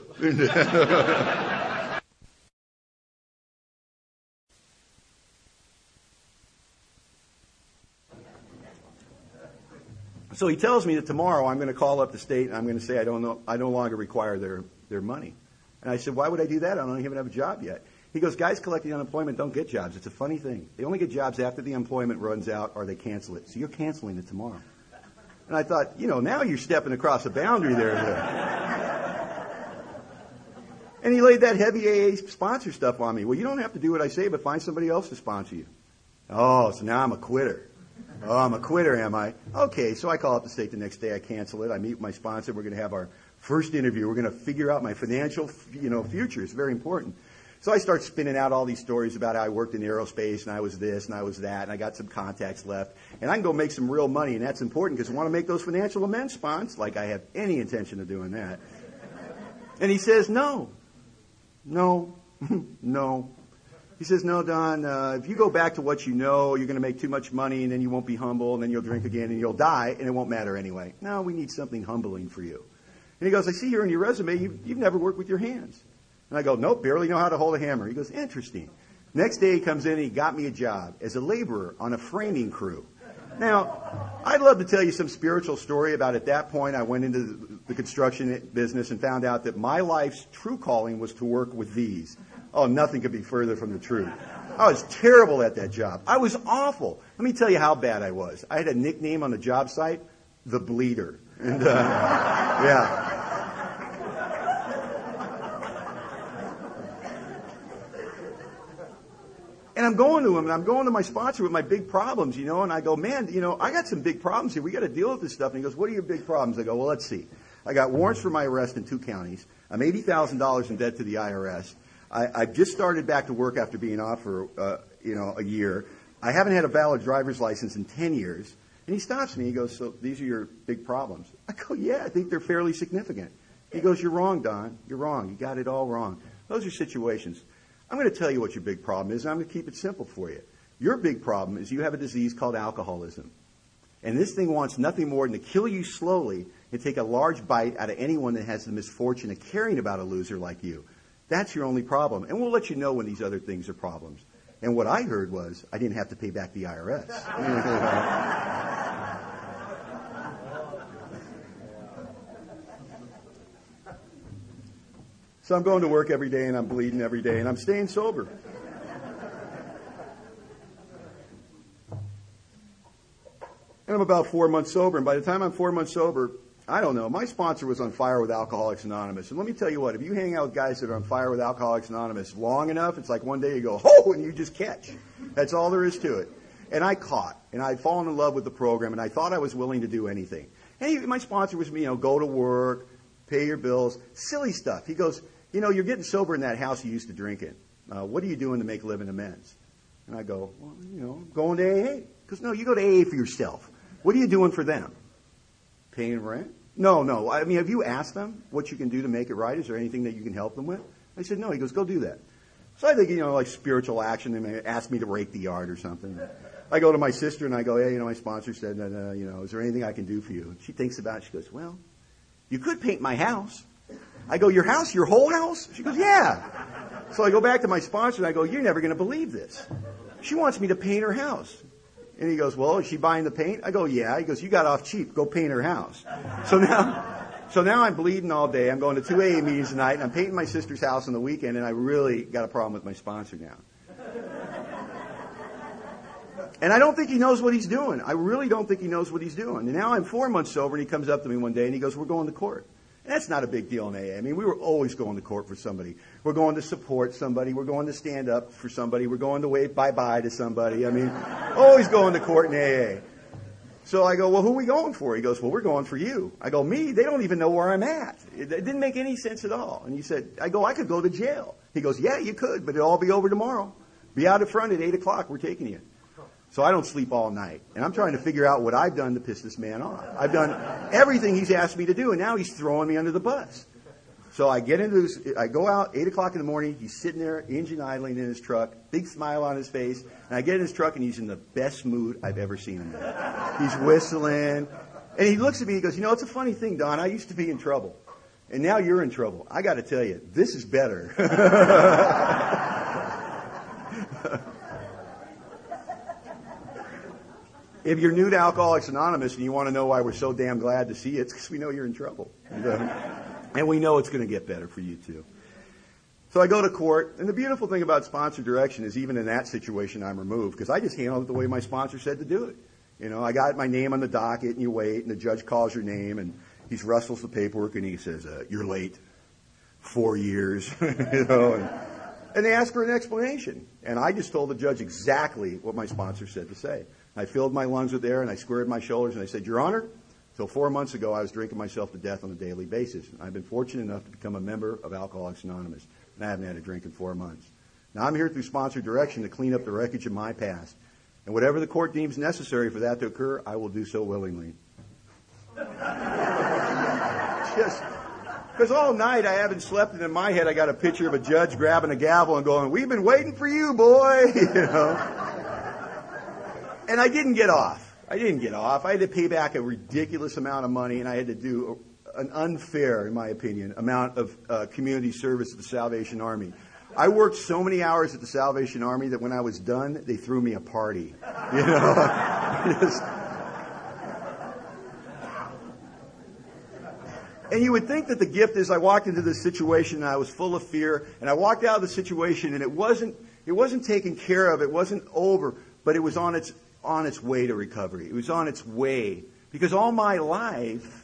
So he tells me that tomorrow I'm going to call up the state and I'm going to say I no longer require their money. And I said, why would I do that? I don't even have a job yet. He goes, guys collecting unemployment don't get jobs. It's a funny thing. They only get jobs after the employment runs out or they cancel it. So you're canceling it tomorrow. And I thought, now you're stepping across a boundary there. And he laid that heavy AA sponsor stuff on me. Well, you don't have to do what I say, but find somebody else to sponsor you. Oh, so now I'm a quitter. Oh, I'm a quitter, am I? Okay, so I call up the state the next day. I cancel it. I meet with my sponsor. We're going to have our first interview. We're going to figure out my financial, future. It's very important. So I start spinning out all these stories about how I worked in aerospace and I was this and I was that and I got some contacts left. And I can go make some real money, and that's important because I want to make those financial amends, spons. Like I have any intention of doing that. And he says, no. He says, no, Don, if you go back to what you know, you're going to make too much money, and then you won't be humble, and then you'll drink again, and you'll die, and it won't matter anyway. No, we need something humbling for you. And he goes, I see here in your resume, you've never worked with your hands. And I go, nope, barely know how to hold a hammer. He goes, interesting. Next day he comes in and he got me a job as a laborer on a framing crew. Now, I'd love to tell you some spiritual story about at that point I went into the construction business and found out that my life's true calling was to work with these. Oh, nothing could be further from the truth. I was terrible at that job. I was awful. Let me tell you how bad I was. I had a nickname on the job site, the Bleeder. And, yeah. And I'm going to him, and I'm going to my sponsor with my big problems, and I go, man, I got some big problems here. We got to deal with this stuff. And he goes, what are your big problems? I go, well, let's see. I got warrants for my arrest in 2 counties. I'm $80,000 in debt to the IRS. I've just started back to work after being off for, a year. I haven't had a valid driver's license in 10 years. And he stops me. He goes, so these are your big problems? I go, yeah, I think they're fairly significant. He goes, you're wrong, Don. You're wrong. You got it all wrong. Those are situations. I'm going to tell you what your big problem is, and I'm going to keep it simple for you. Your big problem is you have a disease called alcoholism. And this thing wants nothing more than to kill you slowly and take a large bite out of anyone that has the misfortune of caring about a loser like you. That's your only problem. And we'll let you know when these other things are problems. And what I heard was I didn't have to pay back the IRS. So I'm going to work every day, and I'm bleeding every day, and I'm staying sober. And I'm about 4 months sober, and by the time I'm 4 months sober, I don't know, my sponsor was on fire with Alcoholics Anonymous. And let me tell you what, if you hang out with guys that are on fire with Alcoholics Anonymous long enough, it's like one day you go, oh, and you just catch. That's all there is to it. And I caught, and I'd fallen in love with the program, and I thought I was willing to do anything. And my sponsor was, go to work, pay your bills, silly stuff. He goes, you're getting sober in that house you used to drink in. What are you doing to make living amends? And I go, well, going to AA. He goes, no, you go to AA for yourself. What are you doing for them? Paying rent? No. I mean, have you asked them what you can do to make it right? Is there anything that you can help them with? I said, no. He goes, go do that. So I think, like spiritual action, they may ask me to rake the yard or something. I go to my sister and I go, hey, my sponsor said, is there anything I can do for you? And she thinks about it. She goes, well, you could paint my house. I go, your house? Your whole house? She goes, yeah. So I go back to my sponsor and I go, you're never going to believe this. She wants me to paint her house. And he goes, well, is she buying the paint? I go, yeah. He goes, you got off cheap. Go paint her house. So now I'm bleeding all day. I'm going to 2 AA meetings tonight, and I'm painting my sister's house on the weekend, and I really got a problem with my sponsor now. And I don't think he knows what he's doing. I really don't think he knows what he's doing. And now I'm 4 months sober, and he comes up to me one day, and he goes, we're going to court. And that's not a big deal in AA. I mean, we were always going to court for somebody. We're going to support somebody. We're going to stand up for somebody. We're going to wave bye-bye to somebody. I mean, always going to court in AA. So I go, well, who are we going for? He goes, well, we're going for you. I go, me? They don't even know where I'm at. It didn't make any sense at all. And he said, I could go to jail. He goes, yeah, you could, but it'll all be over tomorrow. Be out in front at 8 o'clock. We're taking you. So I don't sleep all night. And I'm trying to figure out what I've done to piss this man off. I've done everything he's asked me to do, and now he's throwing me under the bus. So I go out, 8 o'clock in the morning. He's sitting there, engine idling in his truck, big smile on his face. And I get in his truck, and he's in the best mood I've ever seen him in. He's whistling. And he looks at me, he goes, it's a funny thing, Don. I used to be in trouble. And now you're in trouble. I got to tell you, this is better. If you're new to Alcoholics Anonymous and you want to know why we're so damn glad to see you, it's because we know you're in trouble. And we know it's going to get better for you too. So I go to court, and the beautiful thing about sponsor direction is even in that situation I'm removed because I just handled it the way my sponsor said to do it. I got my name on the docket, and you wait, and the judge calls your name, and he rustles the paperwork, and he says, you're late 4 years, and they ask for an explanation. And I just told the judge exactly what my sponsor said to say. I filled my lungs with air, and I squared my shoulders, and I said, Your Honor, till 4 months ago, I was drinking myself to death on a daily basis. And I've been fortunate enough to become a member of Alcoholics Anonymous, and I haven't had a drink in 4 months. Now, I'm here through sponsor direction to clean up the wreckage of my past. And whatever the court deems necessary for that to occur, I will do so willingly. Because all night I haven't slept, and in my head I got a picture of a judge grabbing a gavel and going, we've been waiting for you, boy. And I didn't get off. I had to pay back a ridiculous amount of money, and I had to do an unfair, in my opinion, amount of community service at the Salvation Army. I worked so many hours at the Salvation Army that when I was done, they threw me a party. And you would think that the gift is I walked into this situation and I was full of fear, and I walked out of the situation and it wasn't taken care of, it wasn't over, but it was on its way to recovery. It was on its way. Because all my life,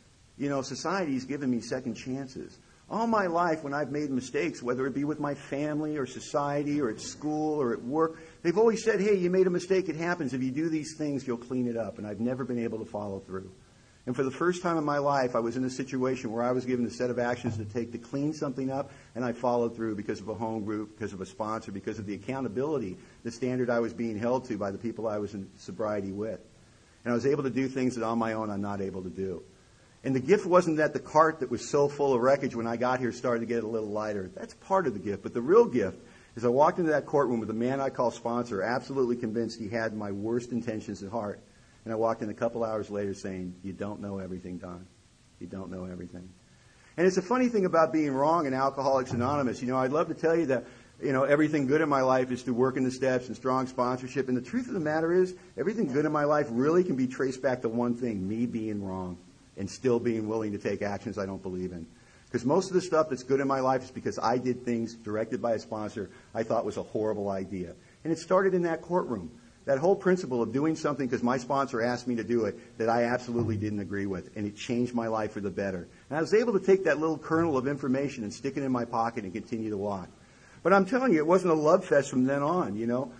society's given me second chances. All my life when I've made mistakes, whether it be with my family or society or at school or at work, they've always said, hey, you made a mistake, it happens. If you do these things, you'll clean it up. And I've never been able to follow through. And for the first time in my life, I was in a situation where I was given a set of actions to take to clean something up, and I followed through because of a home group, because of a sponsor, because of the accountability, the standard I was being held to by the people I was in sobriety with. And I was able to do things that on my own I'm not able to do. And the gift wasn't that the cart that was so full of wreckage when I got here started to get a little lighter. That's part of the gift. But the real gift is I walked into that courtroom with a man I call sponsor, absolutely convinced he had my worst intentions at heart. And I walked in a couple hours later saying, you don't know everything, Don. You don't know everything. And it's a funny thing about being wrong in Alcoholics Anonymous. I'd love to tell you that, everything good in my life is through working the steps and strong sponsorship. And the truth of the matter is, everything good in my life really can be traced back to one thing, me being wrong and still being willing to take actions I don't believe in. Because most of the stuff that's good in my life is because I did things directed by a sponsor I thought was a horrible idea. And it started in that courtroom. That whole principle of doing something because my sponsor asked me to do it that I absolutely didn't agree with, and it changed my life for the better. And I was able to take that little kernel of information and stick it in my pocket and continue to walk. But I'm telling you, it wasn't a love fest from then on,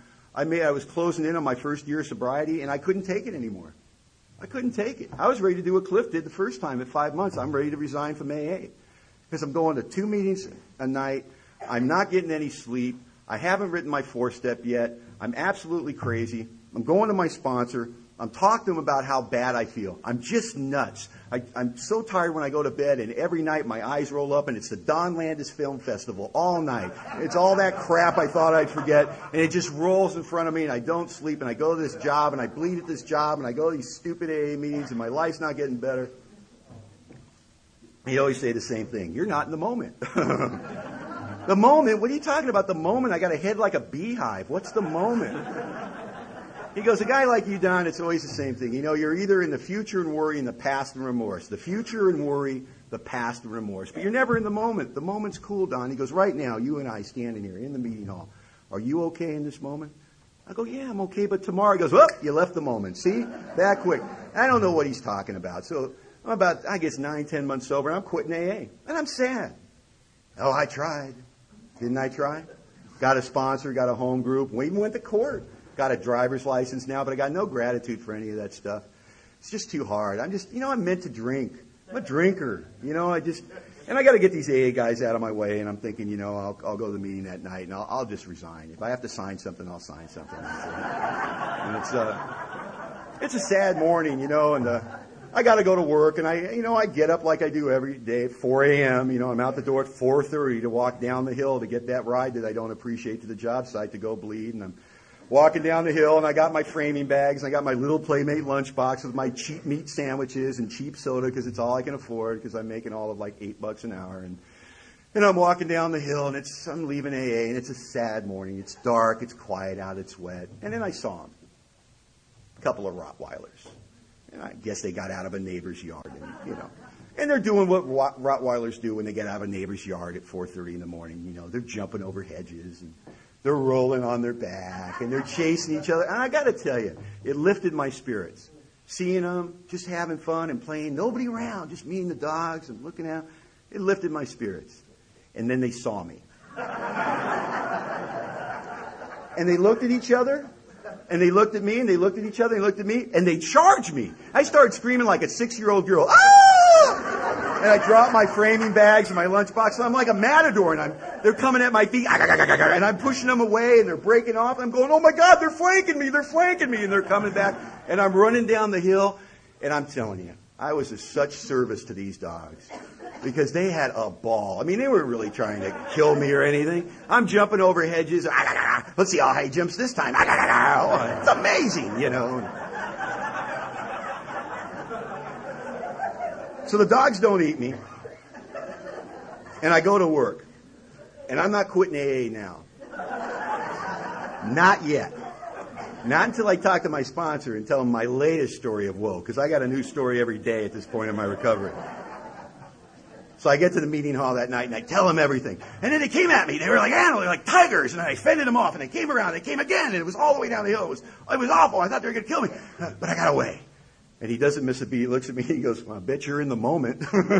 I was closing in on my first year of sobriety, and I couldn't take it anymore. I couldn't take it. I was ready to do what Cliff did the first time at 5 months. I'm ready to resign from AA because I'm going to 2 meetings a night. I'm not getting any sleep. I haven't written my 4-step yet. I'm absolutely crazy. I'm going to my sponsor. I'm talking to them about how bad I feel. I'm just nuts. I'm so tired when I go to bed, and every night my eyes roll up, and it's the Don Landis Film Festival all night. It's all that crap I thought I'd forget, and it just rolls in front of me, and I don't sleep, and I go to this job, and I bleed at this job, and I go to these stupid AA meetings, and my life's not getting better. He'd always say the same thing. You're not in the moment. The moment? What are you talking about? The moment? I got a head like a beehive. What's the moment? He goes, a guy like you, Don, it's always the same thing. You know, you're either in the future and worry and the past and remorse. The future and worry, the past and remorse. But you're never in the moment. The moment's cool, Don. He goes, right now, you and I standing here in the meeting hall. Are you okay in this moment? I go, yeah, I'm okay. But tomorrow, he goes, oh, you left the moment. See? That quick. I don't know what he's talking about. So I'm about, I guess, 9, 10 months sober. I'm quitting AA. And I'm sad. Oh, I tried. Didn't I try? Got a sponsor, got a home group. We even went to court. Got a driver's license now, but I got no gratitude for any of that stuff. It's just too hard. I'm meant to drink. I'm a drinker. And I got to get these AA guys out of my way, and I'm thinking, I'll go to the meeting that night, and I'll just resign. If I have to sign something, I'll sign something. And it's a sad morning, and I got to go to work, and I get up like I do every day at 4 a.m. I'm out the door at 4:30 to walk down the hill to get that ride that I don't appreciate to the job site to go bleed, and I'm walking down the hill, and I got my framing bags, and I got my little Playmate lunchbox with my cheap meat sandwiches and cheap soda because it's all I can afford because I'm making all of like $8 an hour, and I'm walking down the hill, and I'm leaving AA, and it's a sad morning. It's dark, it's quiet out, it's wet, and then I saw them, a couple of Rottweilers. And I guess they got out of a neighbor's yard, and they're doing what Rottweilers do when they get out of a neighbor's yard at 4:30 in the morning. They're jumping over hedges, and they're rolling on their back, and they're chasing each other. And I got to tell you, it lifted my spirits. Seeing them, just having fun and playing, nobody around, just me and the dogs and looking at them. It lifted my spirits. And then they saw me. And they looked at each other. And they looked at me, and they looked at each other, and they looked at me, and they charged me. I started screaming like a 6-year-old girl. Ah! And I dropped my framing bags and my lunchbox, and I'm like a matador, and they're coming at my feet, and I'm pushing them away, and they're breaking off. I'm going, oh my God, they're flanking me, and they're coming back, and I'm running down the hill, and I'm telling you, I was of such service to these dogs. Because they had a ball. I mean, they weren't really trying to kill me or anything. I'm jumping over hedges. Let's see how high he jumps this time. It's amazing, So the dogs don't eat me. And I go to work. And I'm not quitting AA now. Not yet. Not until I talk to my sponsor and tell him my latest story of woe. Because I got a new story every day at this point in my recovery. So I get to the meeting hall that night, and I tell them everything. And then they came at me. They were like animals, like tigers. And I fended them off, and they came around. They came again, and it was all the way down the hill. It was awful. I thought they were going to kill me. But I got away. And he doesn't miss a beat. He looks at me, and he goes, well, I bet you're in the moment.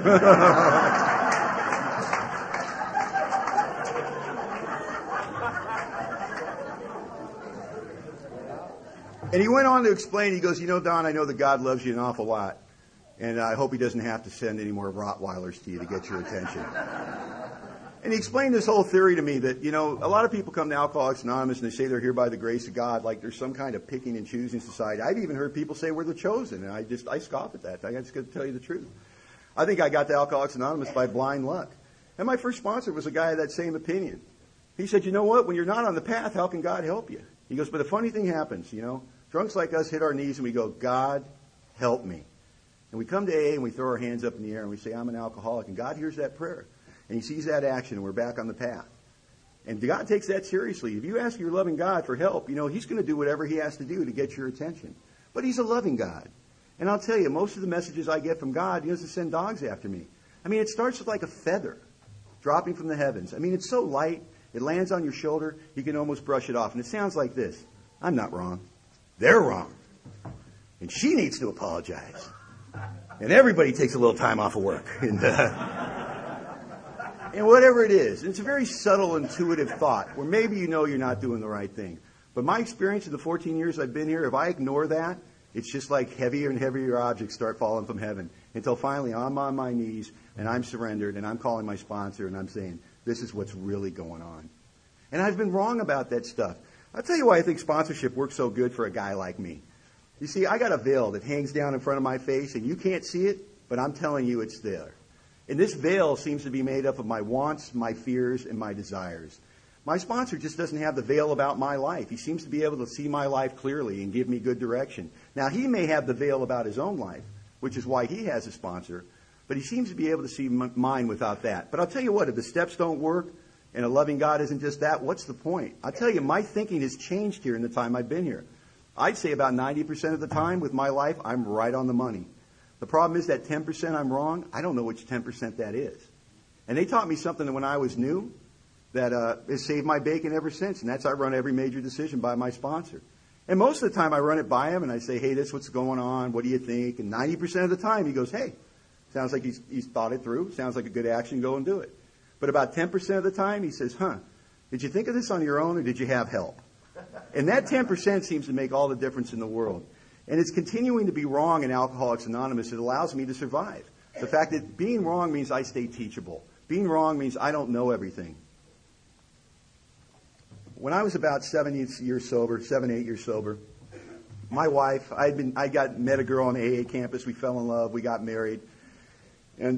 And he went on to explain, he goes, Don, I know that God loves you an awful lot. And I hope he doesn't have to send any more Rottweilers to you to get your attention. And he explained this whole theory to me that, a lot of people come to Alcoholics Anonymous and they say they're here by the grace of God, like there's some kind of picking and choosing society. I've even heard people say we're the chosen, and I scoff at that. I just got to tell you the truth. I think I got to Alcoholics Anonymous by blind luck. And my first sponsor was a guy of that same opinion. He said, you know what, when you're not on the path, how can God help you? He goes, but a funny thing happens, drunks like us hit our knees and we go, God, help me. And we come to AA and we throw our hands up in the air and we say, I'm an alcoholic. And God hears that prayer. And he sees that action and we're back on the path. And God takes that seriously. If you ask your loving God for help, he's going to do whatever he has to do to get your attention. But he's a loving God. And I'll tell you, most of the messages I get from God, he doesn't send dogs after me. It starts with like a feather dropping from the heavens. It's so light. It lands on your shoulder. You can almost brush it off. And it sounds like this. I'm not wrong. They're wrong. And she needs to apologize. And everybody takes a little time off of work. And whatever it is. It's a very subtle, intuitive thought where maybe you're not doing the right thing. But my experience in the 14 years I've been here, if I ignore that, it's just like heavier and heavier objects start falling from heaven until finally I'm on my knees and I'm surrendered and I'm calling my sponsor and I'm saying, this is what's really going on. And I've been wrong about that stuff. I'll tell you why I think sponsorship works so good for a guy like me. You see, I got a veil that hangs down in front of my face, and you can't see it, but I'm telling you it's there. And this veil seems to be made up of my wants, my fears, and my desires. My sponsor just doesn't have the veil about my life. He seems to be able to see my life clearly and give me good direction. Now, he may have the veil about his own life, which is why he has a sponsor, but he seems to be able to see mine without that. But I'll tell you what, if the steps don't work and a loving God isn't just that, what's the point? I'll tell you, my thinking has changed here in the time I've been here. I'd say about 90% of the time with my life, I'm right on the money. The problem is that 10% I'm wrong, I don't know which 10% that is. And they taught me something when I was new that has saved my bacon ever since, and that's I run every major decision by my sponsor. And most of the time I run it by him, and I say, hey, this is what's going on, what do you think? And 90% of the time he goes, hey, sounds like he's thought it through, sounds like a good action, go and do it. But about 10% of the time he says, did you think of this on your own or did you have help? And that 10% seems to make all the difference in the world. And it's continuing to be wrong in Alcoholics Anonymous. It allows me to survive. The fact that being wrong means I stay teachable. Being wrong means I don't know everything. When I was about 7, 8 years sober, my wife, I met a girl on the AA campus. We fell in love. We got married. And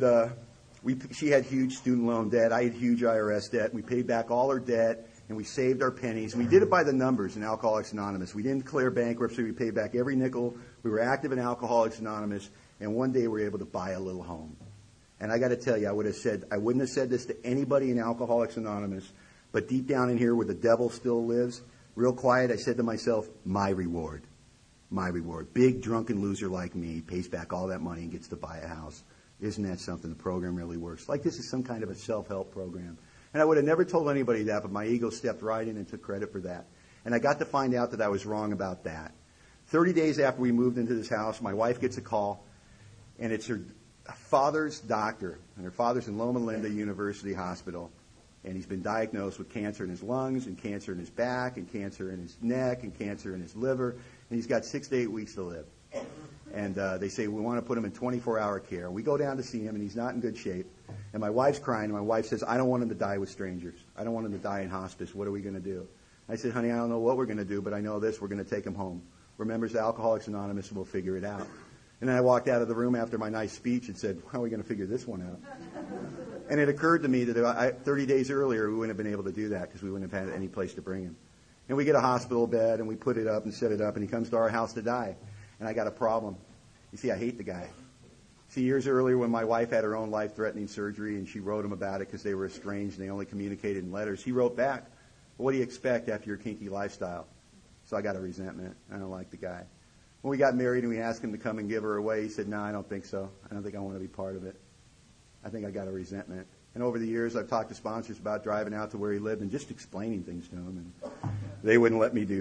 she had huge student loan debt. I had huge IRS debt. We paid back all her debt, and we saved our pennies. We did it by the numbers in Alcoholics Anonymous. We didn't declare bankruptcy. We paid back every nickel. We were active in Alcoholics Anonymous, and one day we were able to buy a little home. And I got to tell you, I wouldn't have said this to anybody in Alcoholics Anonymous, but deep down in here where the devil still lives, real quiet, I said to myself, my reward. My reward. Big drunken loser like me pays back all that money and gets to buy a house. Isn't that something? The program really works. Like this is some kind of a self-help program. And I would have never told anybody that, but my ego stepped right in and took credit for that. And I got to find out that I was wrong about that. 30 days after we moved into this house, my wife gets a call, and it's her father's doctor. And her father's in Loma Linda University Hospital. And he's been diagnosed with cancer in his lungs, and cancer in his back, and cancer in his neck, and cancer in his liver. And he's got 6 to 8 weeks to live. And they say, we want to put him in 24-hour care. We go down to see him, and he's not in good shape. And my wife's crying, and my wife says, I don't want him to die with strangers. I don't want him to die in hospice. What are we going to do? I said, honey, I don't know what we're going to do, but I know this. We're going to take him home. We're members of Alcoholics Anonymous, and we'll figure it out. And then I walked out of the room after my nice speech and said, how are we going to figure this one out? And it occurred to me that 30 days earlier, we wouldn't have been able to do that because we wouldn't have had any place to bring him. And we get a hospital bed, and we put it up and set it up, and he comes to our house to die. And I got a problem. You see, I hate the guy. See, years earlier when my wife had her own life-threatening surgery and she wrote him about it because they were estranged and they only communicated in letters, he wrote back, well, what do you expect after your kinky lifestyle? So I got a resentment. I don't like the guy. When we got married and we asked him to come and give her away, he said, no, I don't think so. I don't think I want to be part of it. I think I got a resentment. And over the years, I've talked to sponsors about driving out to where he lived and just explaining things to him, and they wouldn't let me do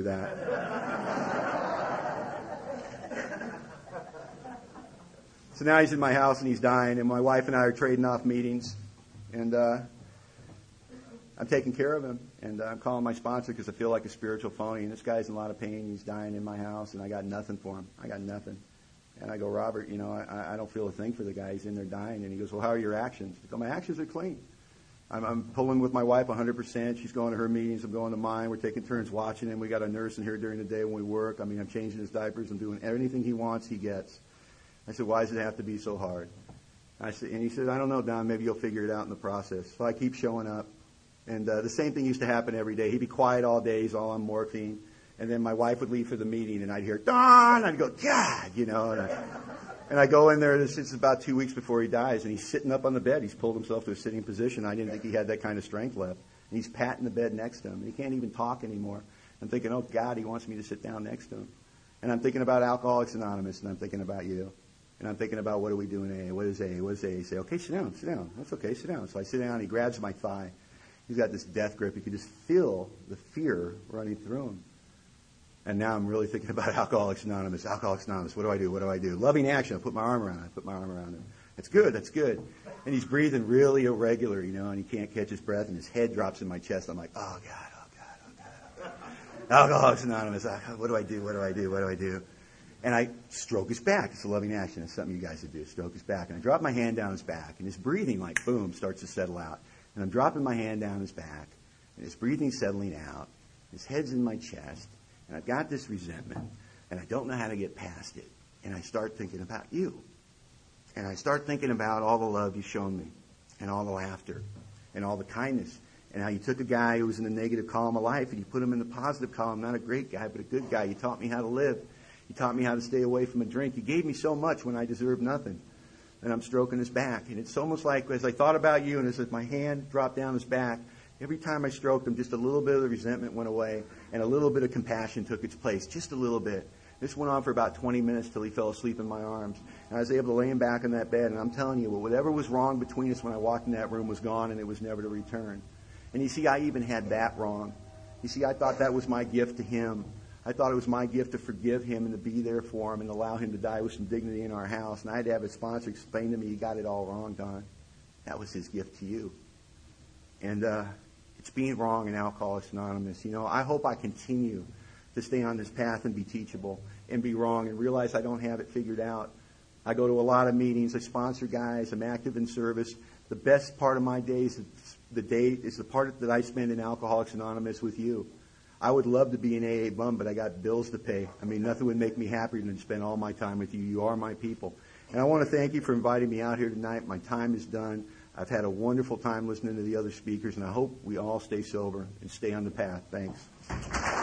that. So now he's in my house and he's dying, and my wife and I are trading off meetings, and I'm taking care of him, and I'm calling my sponsor because I feel like a spiritual phony, and this guy's in a lot of pain. He's dying in my house, and I got nothing for him. I got nothing. And I go, Robert, I don't feel a thing for the guy. He's in there dying. And he goes, well, how are your actions? I go, my actions are clean. I'm pulling with my wife 100%. She's going to her meetings. I'm going to mine. We're taking turns watching him. We got a nurse in here during the day when we work. I mean, I'm changing his diapers. I'm doing anything he wants, he gets. I said, why does it have to be so hard? And he said, I don't know, Don. Maybe you'll figure it out in the process. So I keep showing up. And the same thing used to happen every day. He'd be quiet all day. He's all on morphine. And then my wife would leave for the meeting, and I'd hear, Don! I'd go, God! And I go in there, this is about 2 weeks before he dies, and he's sitting up on the bed. He's pulled himself to a sitting position. I didn't think he had that kind of strength left. And he's patting the bed next to him. And he can't even talk anymore. I'm thinking, oh, God, he wants me to sit down next to him. And I'm thinking about Alcoholics Anonymous, and I'm thinking about you. And I'm thinking about what do we do in AA? What is AA? What is AA? He say, okay, sit down. That's okay, sit down. So I sit down, he grabs my thigh. He's got this death grip. You can just feel the fear running through him. And now I'm really thinking about Alcoholics Anonymous. Alcoholics Anonymous, what do I do? What do I do? Loving action. I put my arm around him. That's good. And he's breathing really irregular, and he can't catch his breath, and his head drops in my chest. I'm like, oh, God. Alcoholics Anonymous. What do I do? And I stroke his back. It's a loving action. It's something you guys would do. Stroke his back. And I drop my hand down his back, and his breathing, like, boom, starts to settle out. And I'm dropping my hand down his back, and his breathing's settling out. His head's in my chest. And I've got this resentment. and I don't know how to get past it. And I start thinking about you. And I start thinking about all the love you've shown me, and all the laughter, and all the kindness, and how you took a guy who was in the negative column of life and you put him in the positive column, not a great guy, but a good guy. You taught me how to live. You taught me how to stay away from a drink. You gave me so much when I deserved nothing. And I'm stroking his back. And it's almost like as I thought about you and as my hand dropped down his back, every time I stroked him, just a little bit of the resentment went away and a little bit of compassion took its place, just a little bit. This went on for about 20 minutes till he fell asleep in my arms. And I was able to lay him back in that bed. And I'm telling you, whatever was wrong between us when I walked in that room was gone, and it was never to return. And you see, I even had that wrong. You see, I thought that was my gift to him. I thought it was my gift to forgive him and to be there for him and allow him to die with some dignity in our house. And I had to have a sponsor explain to me, you got it all wrong, Don. That was his gift to you. And it's being wrong in Alcoholics Anonymous. You know, I hope I continue to stay on this path and be teachable and be wrong and realize I don't have it figured out. I go to a lot of meetings. I sponsor guys. I'm active in service. The best part of my day is the part that I spend in Alcoholics Anonymous with you. I would love to be an AA bum, but I got bills to pay. I mean, nothing would make me happier than to spend all my time with you. You are my people. And I want to thank you for inviting me out here tonight. My time is done. I've had a wonderful time listening to the other speakers, and I hope we all stay sober and stay on the path. Thanks.